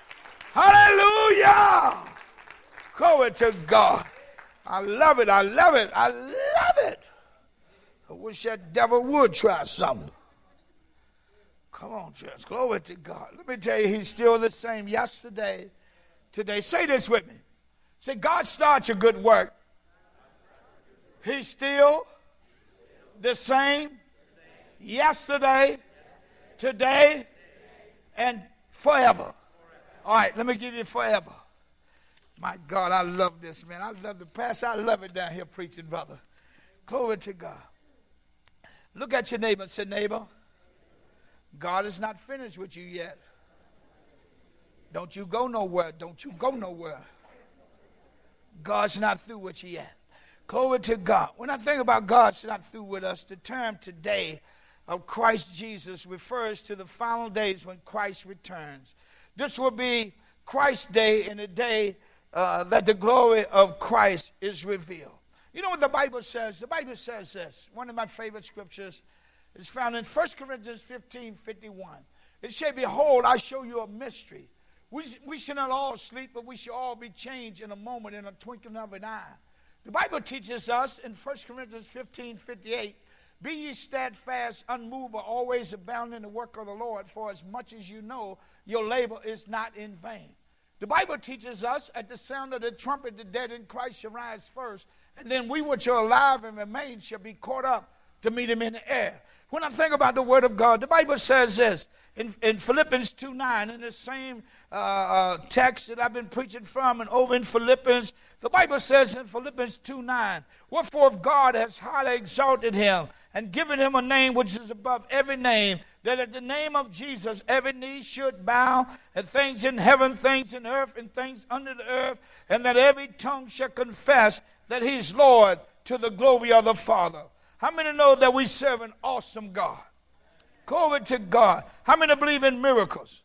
Hallelujah. Glory to God. I love it. I love it. I love it. I wish that devil would try something. Come on, church. Glory to God. Let me tell you, he's still the same yesterday, today. Say this with me. Say, God starts a good work. He's still the same yesterday, today, and forever. All right, let me give you forever. My God, I love this, man. I love the pastor. I love it down here preaching, brother. Glory to God. Look at your neighbor and say, neighbor, God is not finished with you yet. Don't you go nowhere. Don't you go nowhere. God's not through with you yet. Glory to God. When I think about God's not through with us, the term today of Christ Jesus refers to the final days when Christ returns. This will be Christ's day and the day uh, that the glory of Christ is revealed. You know what the Bible says? The Bible says this. One of my favorite scriptures is found in First Corinthians fifteen fifty-one. It says, behold, I show you a mystery. We, we shall not all sleep, but we shall all be changed in a moment, in a twinkling of an eye. The Bible teaches us in First Corinthians fifteen fifty-eight, be ye steadfast, unmovable, always abounding in the work of the Lord, for as much as you know, your labor is not in vain. The Bible teaches us at the sound of the trumpet, the dead in Christ shall rise first, and then we which are alive and remain shall be caught up to meet him in the air. When I think about the Word of God, the Bible says this in, in Philippians two nine, in the same uh, uh, text that I've been preaching from and over in Philippians, the Bible says in Philippians two nine, wherefore if God has highly exalted him and given him a name which is above every name, that at the name of Jesus every knee should bow, and things in heaven, things in earth, and things under the earth, and that every tongue shall confess that he's Lord, to the glory of the Father. How many know that we serve an awesome God? Glory to God. How many believe in miracles?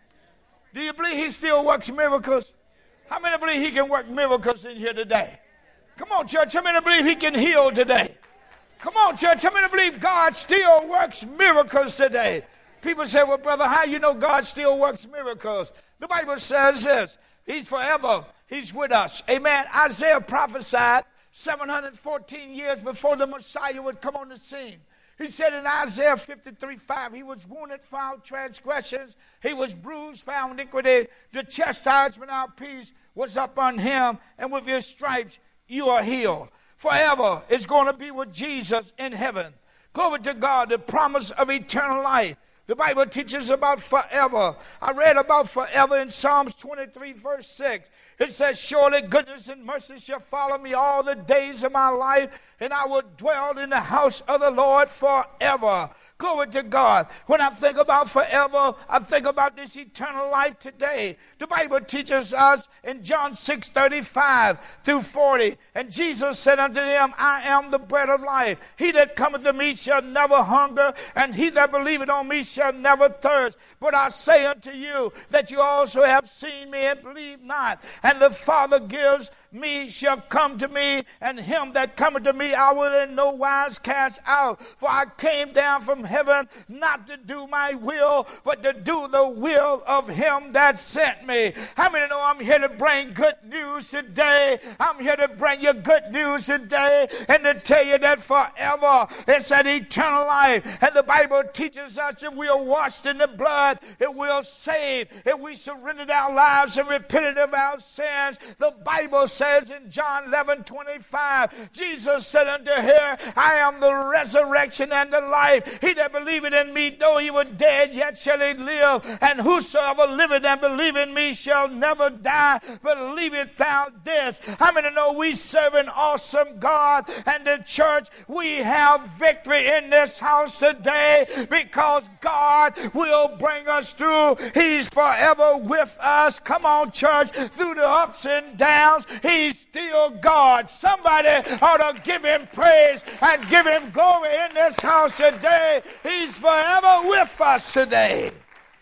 Do you believe he still works miracles? How many believe he can work miracles in here today? Come on, church. How many believe he can heal today? Come on, church. How many believe God still works miracles today? People say, well, brother, how you know God still works miracles? The Bible says this. He's forever. He's with us. Amen. Isaiah prophesied seven hundred fourteen years before the Messiah would come on the scene. He said in Isaiah fifty-three five, he was wounded for our transgressions, he was bruised for our iniquity, the chastisement of our peace was upon him, and with his stripes you are healed. Forever is going to be with Jesus in heaven. Glory to God, the promise of eternal life. The Bible teaches about forever. I read about forever in Psalms twenty-three, verse six. It says, surely goodness and mercy shall follow me all the days of my life, and I will dwell in the house of the Lord forever. Glory to God. When I think about forever, I think about this eternal life today. The Bible teaches us in John six, thirty-five through forty. And Jesus said unto them, I am the bread of life. He that cometh to me shall never hunger, and he that believeth on me shall never thirst. But I say unto you that you also have seen me and believe not. And the Father gives me shall come to me, and him that cometh to me I will in no wise cast out. For I came down from heaven not to do my will, but to do the will of him that sent me. How many know I'm here to bring good news today? I'm here to bring you good news today and to tell you that forever it's an eternal life. And the Bible teaches us if we are washed in the blood, it will save. If we surrendered our lives and repented of our sins, the Bible says in John eleven twenty-five, Jesus said unto her, I am the resurrection and the life. He that believeth in me, though he were dead, yet shall he live. And whosoever liveth and believeth in me shall never die. Believeth thou this? How many know we serve an awesome God? And the church, we have victory in this house today because God will bring us through. He's forever with us. Come on, church, through the ups and downs, he's still God. Somebody ought to give him praise and give him glory in this house today. He's forever with us today.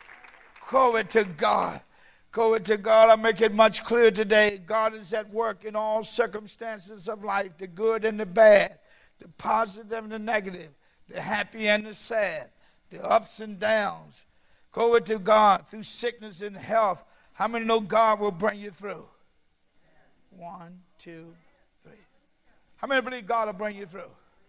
Glory to God. Glory to God. I make it much clearer today. God is at work in all circumstances of life, the good and the bad, the positive and the negative, the happy and the sad, the ups and downs. Glory to God. Through sickness and health, how many know God will bring you through? One, two, three. How many believe God will bring you through?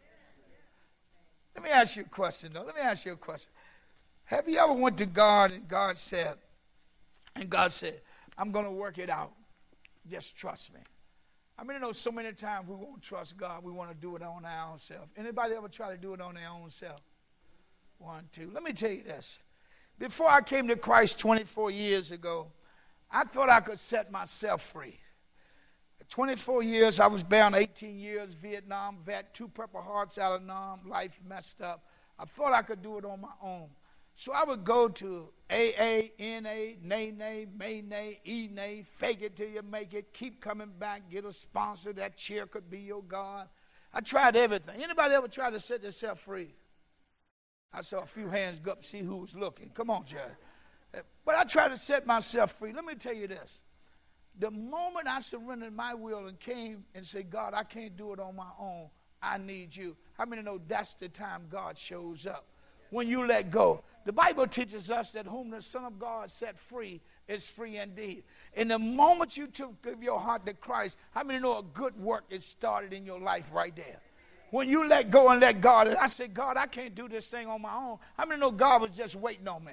Let me ask you a question, though. Let me ask you a question. Have you ever went to God and God said, and God said, I'm going to work it out. Just trust me. I mean, you know, so many times we won't trust God. We want to do it on our own self. Anybody ever try to do it on their own self? One, two. Let me tell you this. Before I came to Christ twenty-four years ago, I thought I could set myself free. twenty-four years, I was bound eighteen years, Vietnam vet, two Purple Hearts out of Nam, life messed up. I thought I could do it on my own. So I would go to A A, N A, Nay Nay, May Nay, E Nay, fake it till you make it, keep coming back, get a sponsor, that chair could be your God. I tried everything. Anybody ever try to set themselves free? I saw a few hands go up, see who was looking. Come on, Jerry. But I tried to set myself free. Let me tell you this. The moment I surrendered my will and came and said, God, I can't do it on my own. I need you. How many know that's the time God shows up? When you let go. The Bible teaches us that whom the Son of God set free is free indeed. In the moment you took give your heart to Christ, how many know a good work is started in your life right there? When you let go and let God, and I said, God, I can't do this thing on my own. How many know God was just waiting on me?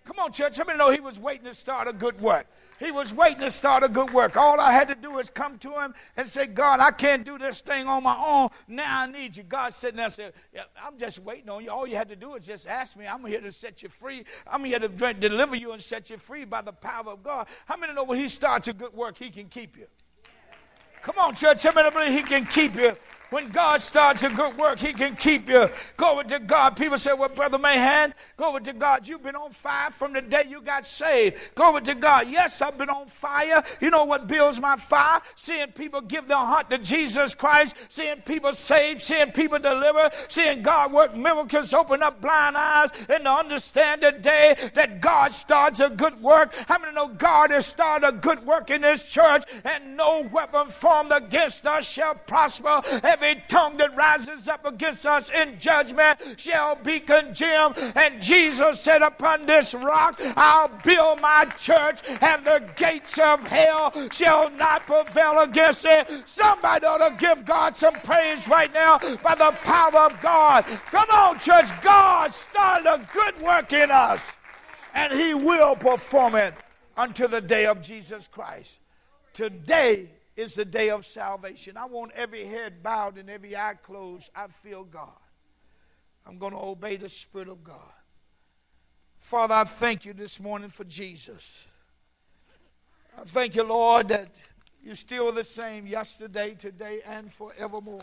Come on, church. How many know he was waiting to start a good work? He was waiting to start a good work. All I had to do is come to him and say, God, I can't do this thing on my own. Now I need you. God sitting there and said, yeah, I'm just waiting on you. All you had to do is just ask me. I'm here to set you free. I'm here to deliver you and set you free by the power of God. How many know when he starts a good work, he can keep you? Come on, church. How many believe he can keep you? When God starts a good work, he can keep you. Glory to God. People say, well, Brother Mahan, glory to God, you've been on fire from the day you got saved. Glory to God. Yes, I've been on fire. You know what builds my fire? Seeing people give their heart to Jesus Christ, seeing people saved, seeing people deliver, seeing God work miracles, open up blind eyes, and to understand the day that God starts a good work. How many know God has started a good work in this church, and no weapon formed against us shall prosper? Every tongue that rises up against us in judgment shall be condemned. And Jesus said, upon this rock I'll build my church, and the gates of hell shall not prevail against it. Somebody ought to give God some praise right now by the power of God. Come on, church. God started a good work in us, and he will perform it until the day of Jesus Christ. Today is the day of salvation. I want every head bowed and every eye closed. I feel God. I'm going to obey the Spirit of God. Father, I thank you this morning for Jesus. I thank you, Lord, that you're still the same yesterday, today, and forevermore.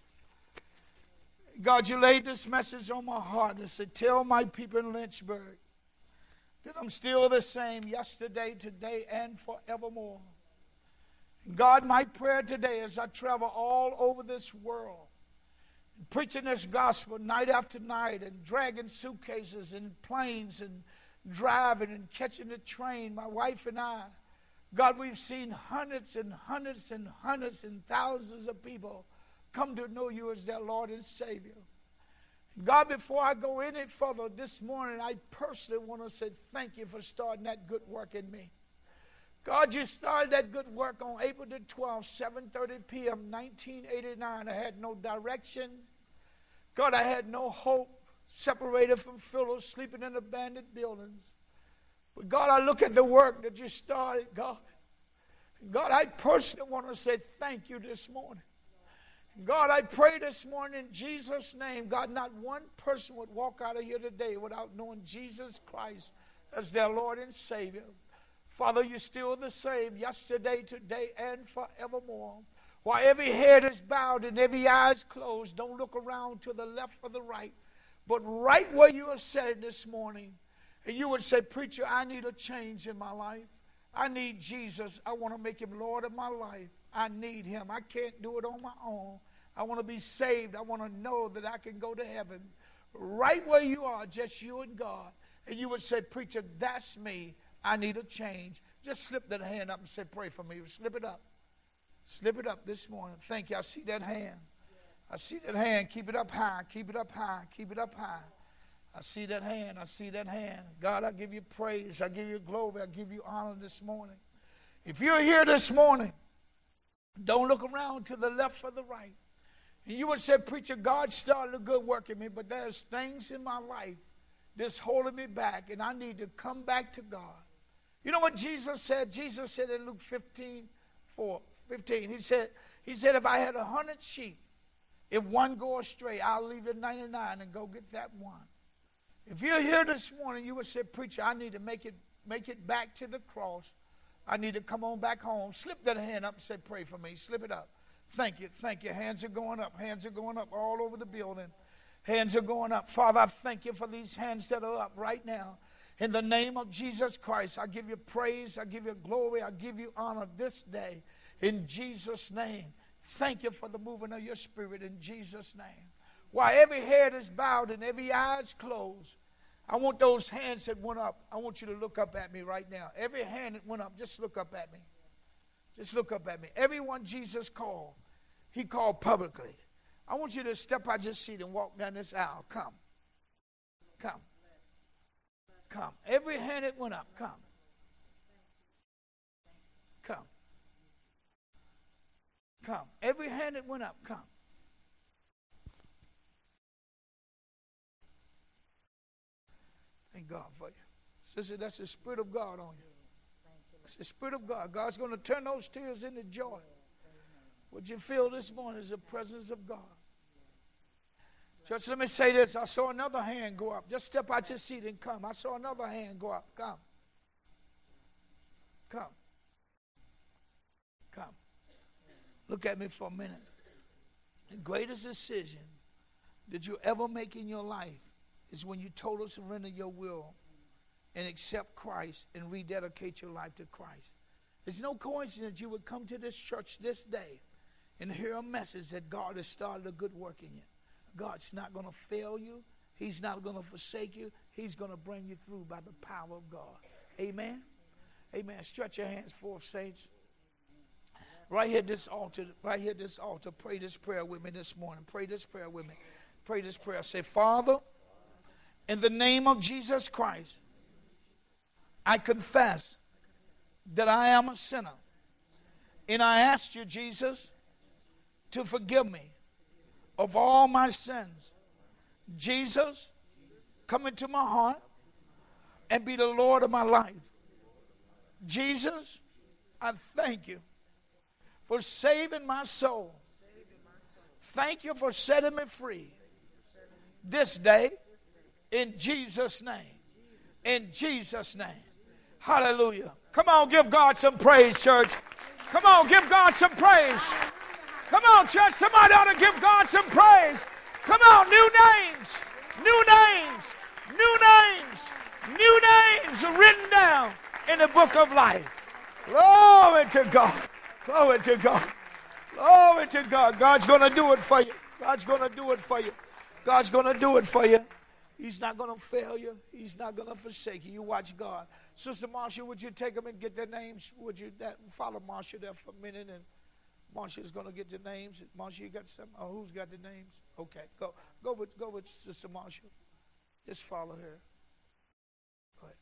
God, you laid this message on my heart and said, tell my people in Lynchburg that I'm still the same yesterday, today, and forevermore. God, my prayer today as I travel all over this world, preaching this gospel night after night, and dragging suitcases and planes and driving and catching the train, my wife and I, God, we've seen hundreds and hundreds and hundreds and thousands of people come to know you as their Lord and Savior. God, before I go any further this morning, I personally want to say thank you for starting that good work in me. God, you started that good work on April the twelfth, seven thirty p.m., nineteen eighty-nine. I had no direction. God, I had no hope, separated from fellows, sleeping in abandoned buildings. But God, I look at the work that you started, God. God, I personally want to say thank you this morning. God, I pray this morning in Jesus' name, God, not one person would walk out of here today without knowing Jesus Christ as their Lord and Savior. Father, you're still the same yesterday, today, and forevermore. While every head is bowed and every eye is closed, don't look around to the left or the right, but right where you are sitting this morning, and you would say, preacher, I need a change in my life. I need Jesus. I want to make him Lord of my life. I need him. I can't do it on my own. I want to be saved. I want to know that I can go to heaven. Right where you are, just you and God. And you would say, preacher, that's me. I need a change. Just slip that hand up and say, pray for me. Slip it up. Slip it up this morning. Thank you. I see that hand. I see that hand. Keep it up high. Keep it up high. Keep it up high. I see that hand. I see that hand. God, I give you praise. I give you glory. I give you honor this morning. If you're here this morning, don't look around to the left or the right. And you would say, preacher, God started a good work in me, but there's things in my life that's holding me back, and I need to come back to God. You know what Jesus said? Jesus said in Luke fifteen, four, fifteen, he said, he said, if I had a hundred sheep, if one go astray, I'll leave the ninety-nine and go get that one. If you're here this morning, you would say, preacher, I need to make it, make it back to the cross. I need to come on back home. Slip that hand up and say, pray for me. Slip it up. Thank you. Thank you. Hands are going up. Hands are going up all over the building. Hands are going up. Father, I thank you for these hands that are up right now. In the name of Jesus Christ, I give you praise, I give you glory, I give you honor this day. In Jesus' name, thank you for the moving of your Spirit in Jesus' name. While every head is bowed and every eye is closed, I want those hands that went up, I want you to look up at me right now. Every hand that went up, just look up at me. Just look up at me. Everyone Jesus called, he called publicly. I want you to step out your seat and walk down this aisle. Come. Come. Come. Every hand that went up, come. Come. Come. Every hand that went up, come. Thank God for you. Sister, that's the Spirit of God on you. It's the Spirit of God. God's going to turn those tears into joy. What you feel this morning is the presence of God. Church, let me say this. I saw another hand go up. Just step out your seat and come. I saw another hand go up. Come. Come. Come. Look at me for a minute. The greatest decision that you ever make in your life is when you totally surrender your will and accept Christ and rededicate your life to Christ. It's no coincidence you would come to this church this day and hear a message that God has started a good work in you. God's not going to fail you. He's not going to forsake you. He's going to bring you through by the power of God. Amen? Amen. Stretch your hands forth, saints. Right here at this altar, right here at this altar, pray this prayer with me this morning. Pray this prayer with me. Pray this prayer. Say, Father, in the name of Jesus Christ, I confess that I am a sinner. And I ask you, Jesus, to forgive me of all my sins. Jesus, come into my heart and be the Lord of my life. Jesus, I thank you for saving my soul. Thank you for setting me free this day in Jesus' name. In Jesus' name. Hallelujah. Come on, give God some praise, church. Come on, give God some praise. Come on, church. Somebody ought to give God some praise. Come on, new names, new names, new names, new names are written down in the book of life. Glory to God. Glory to God. Glory to God. God's going to do it for you. God's going to do it for you. God's going to do it for you. He's not going to fail you. He's not going to forsake you. You watch God. Sister Marsha, would you take them and get their names? Would you that, follow Marsha there for a minute? And Marsha's going to get the names. Marsha, you got some? Oh, who's got the names? Okay, go. Go with, go with Sister Marsha. Just follow her. Go ahead.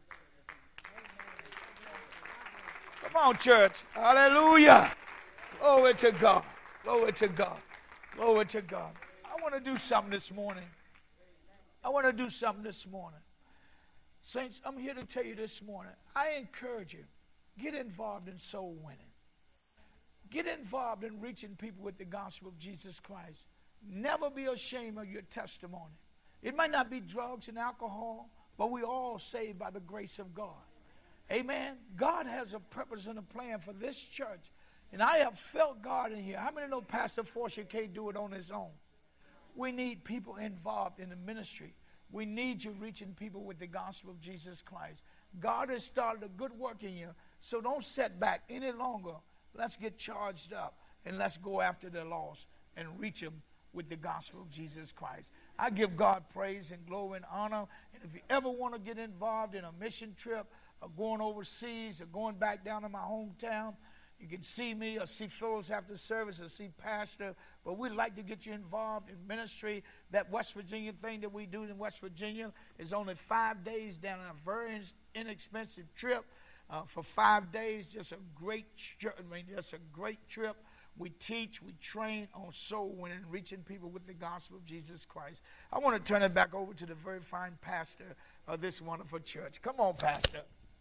Come on, church. Hallelujah. Glory to God. Glory to God. Glory to God. I want to do something this morning. I want to do something this morning. Saints, I'm here to tell you this morning. I encourage you, get involved in soul winning. Get involved in reaching people with the gospel of Jesus Christ. Never be ashamed of your testimony. It might not be drugs and alcohol, but we all saved by the grace of God. Amen. God has a purpose and a plan for this church. And I have felt God in here. How many know Pastor Forsher can't do it on his own? We need people involved in the ministry. We need you reaching people with the gospel of Jesus Christ. God has started a good work in you, so don't set back any longer. Let's get charged up, and let's go after the lost and reach them with the gospel of Jesus Christ. I give God praise and glory and honor. And if you ever want to get involved in a mission trip or going overseas or going back down to my hometown, you can see me or see Phyllis after service or see Pastor. But we'd like to get you involved in ministry. That West Virginia thing that we do in West Virginia is only five days down a very inexpensive trip uh, for five days. Just a great, I mean, just a great trip. We teach, we train on soul winning, reaching people with the gospel of Jesus Christ. I want to turn it back over to the very fine pastor of this wonderful church. Come on, Pastor.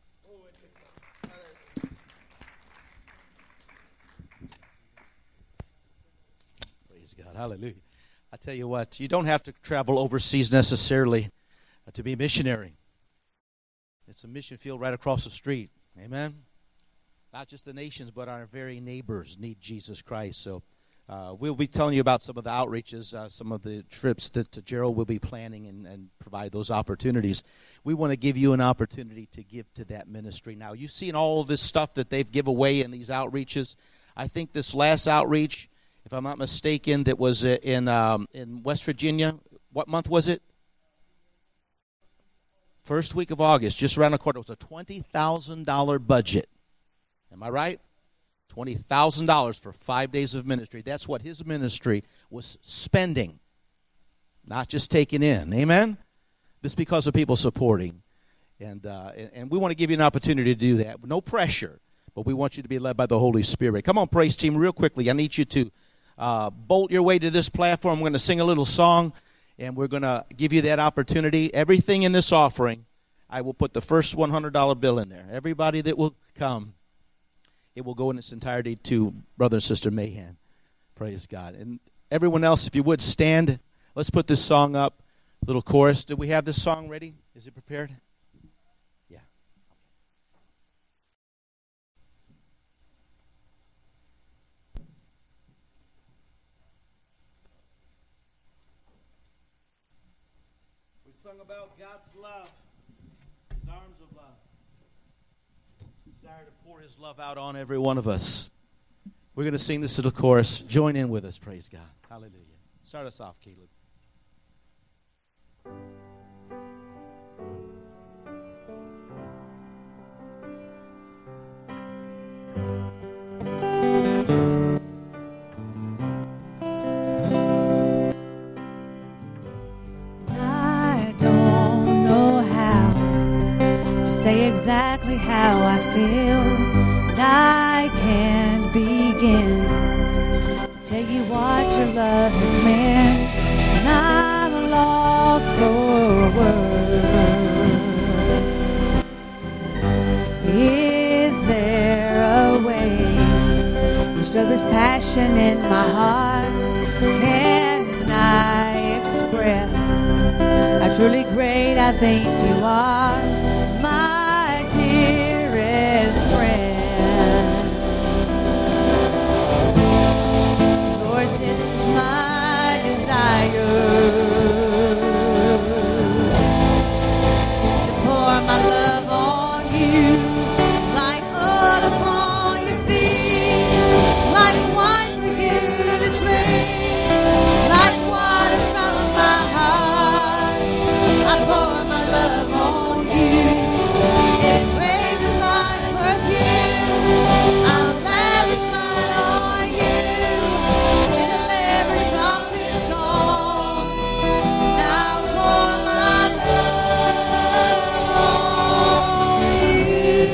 Praise God. Hallelujah. I tell you what, you don't have to travel overseas necessarily to be a missionary. It's a mission field right across the street. Amen. Not just the nations, but our very neighbors need Jesus Christ. So uh, we'll be telling you about some of the outreaches, uh, some of the trips that uh, Gerald will be planning and, and provide those opportunities. We want to give you an opportunity to give to that ministry. Now, you've seen all of this stuff that they've give away in these outreaches. I think this last outreach, if I'm not mistaken, that was in um, in West Virginia. What month was it? First week of August, just around the corner. It was a twenty thousand dollars budget. Am I right? twenty thousand dollars for five days of ministry. That's what his ministry was spending, not just taking in. Amen? Just because of people supporting. And, uh, and, and we want to give you an opportunity to do that. No pressure, but we want you to be led by the Holy Spirit. Come on, praise team, real quickly. I need you to uh, bolt your way to this platform. I'm going to sing a little song, and we're going to give you that opportunity. Everything in this offering, I will put the first one hundred dollar bill in there. Everybody that will come, it will go in its entirety to Brother and Sister Mahan. Praise God. And everyone else, if you would, stand. Let's put this song up. Little chorus. Do we have this song ready? Is it prepared? Yeah. We sung about God's love, His arms of love. His desire to pour His love out on every one of us. We're going to sing this little chorus. Join in with us. Praise God. Hallelujah. Start us off, Caleb. I don't know how to say exactly how I feel, and I can't begin to tell you what your love has meant, and I'm lost for words. Is there a way to show this passion in my heart? Can I express how truly great I think you are, my dearest friend? Lord, this is my desire, to pour my love on you, like oil upon your feet, like wine for you to drink, like water from my heart. I pour my love on you, it praises like perfume. I'll lavish mine on you, till every drop is gone. Now pour my love on you.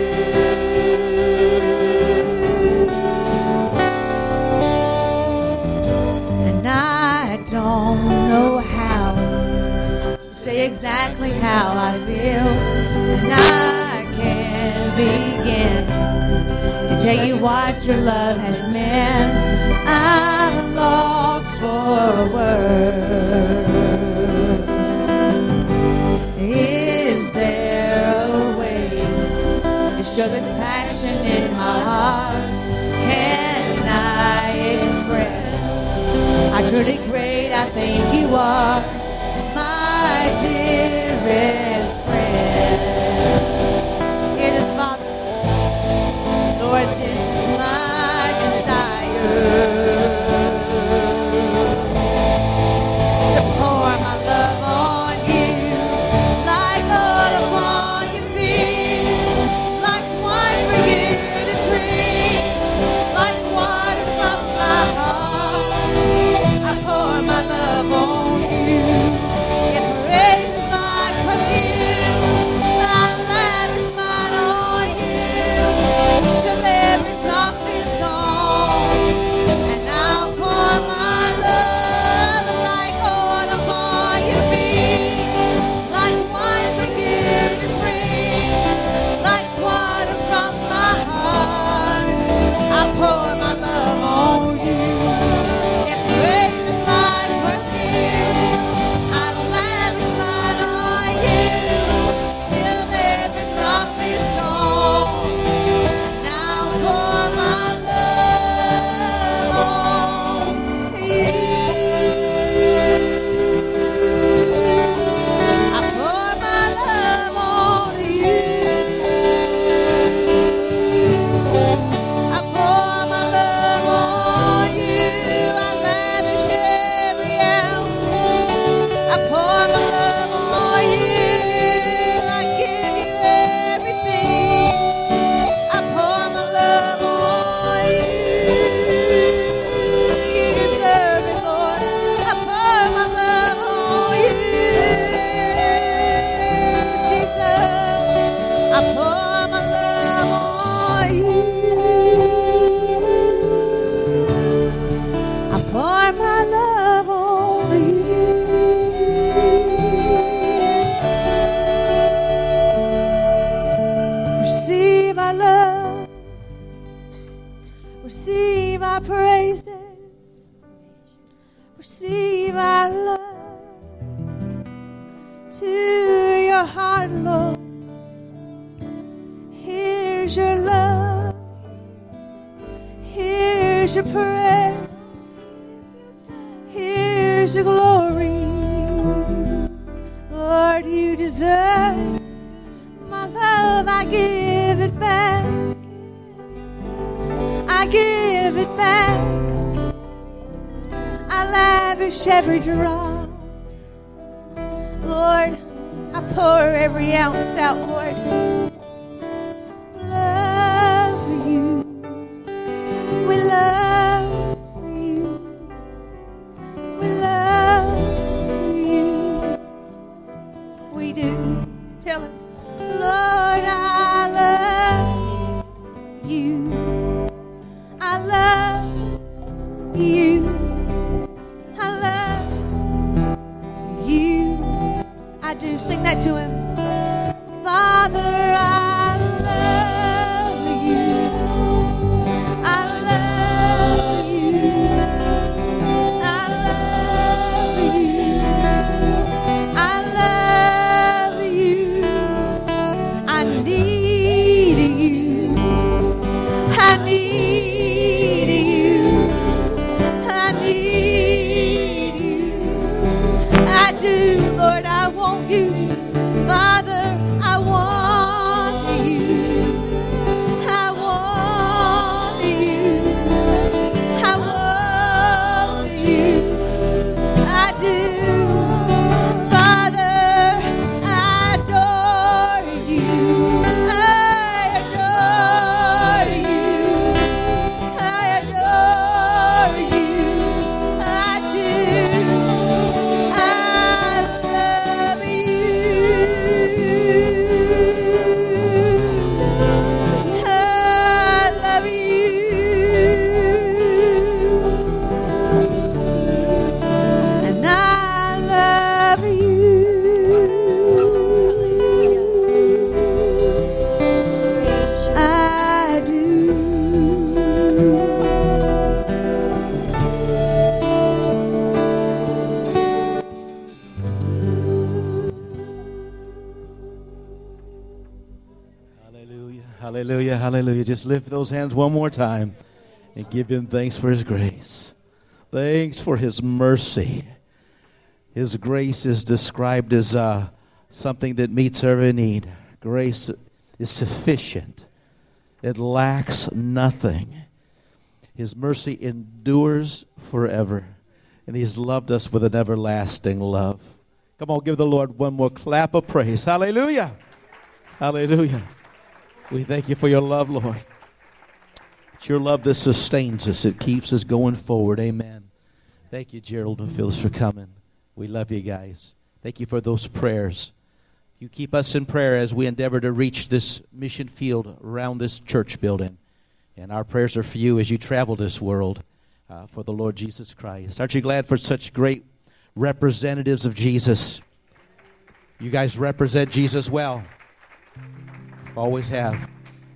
And I don't know how to say exactly how I feel, and I can't begin to tell you what your love has meant. I'm lost for words. Is there a way to show this passion in my heart? Can I express how truly great I think you are, my dearest friend? Hear this, Father. Lord, this is my desire, to pour my love on you, like oil upon your feet, like wine for you to drink, like water from my heart. I pour my love on you, it raises like perfume. Receive our praises. Receive our love. To your heart, Lord. Here's your love. Here's your praise. Here's your glory. Lord, you deserve my love. I give it back. I give it back. I lavish every drop. Lord, I pour every ounce out, Lord. Love you. We love you. We love you. We do. Tell him, Lord, I love you. I love you. I love you. I do. Sing that to him. Father, I love you. I love you. I love you. I love you. I need you. I need you. I need you. I do, Lord, I want you. Father, I want you. I want you. I want you. I do. Father, I adore you. I adore you. I adore you. I do. I love you. I love you. And I love you. I do. Hallelujah, hallelujah, hallelujah. Just lift those hands one more time and give him thanks for his grace. Thanks for his mercy. His grace is described as uh, something that meets every need. Grace is sufficient. It lacks nothing. His mercy endures forever. And he's loved us with an everlasting love. Come on, give the Lord one more clap of praise. Hallelujah. Hallelujah. We thank you for your love, Lord. It's your love that sustains us. It keeps us going forward. Amen. Thank you, Gerald and Phyllis, for coming. We love you guys. Thank you for those prayers. You keep us in prayer as we endeavor to reach this mission field around this church building. And our prayers are for you as you travel this world uh, for the Lord Jesus Christ. Aren't you glad for such great representatives of Jesus? You guys represent Jesus well. Always have.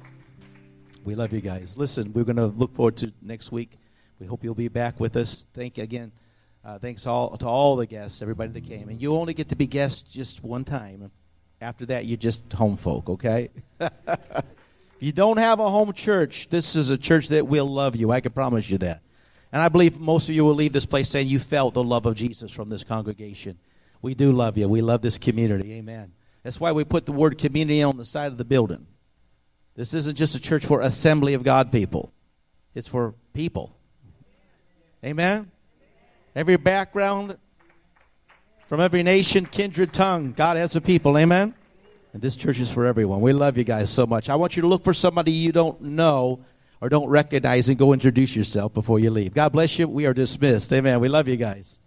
We love you guys. Listen, we're going to look forward to next week. We hope you'll be back with us. Thank you again. Uh, thanks all to all the guests, everybody that came. And you only get to be guests just one time. After that, you're just home folk, okay? If you don't have a home church, this is a church that will love you. I can promise you that. And I believe most of you will leave this place saying you felt the love of Jesus from this congregation. We do love you. We love this community. Amen. That's why we put the word community on the side of the building. This isn't just a church for Assembly of God people. It's for people. Amen? Every background, from every nation, kindred, tongue, God has a people. Amen? And this church is for everyone. We love you guys so much. I want you to look for somebody you don't know or don't recognize and go introduce yourself before you leave. God bless you. We are dismissed. Amen. We love you guys.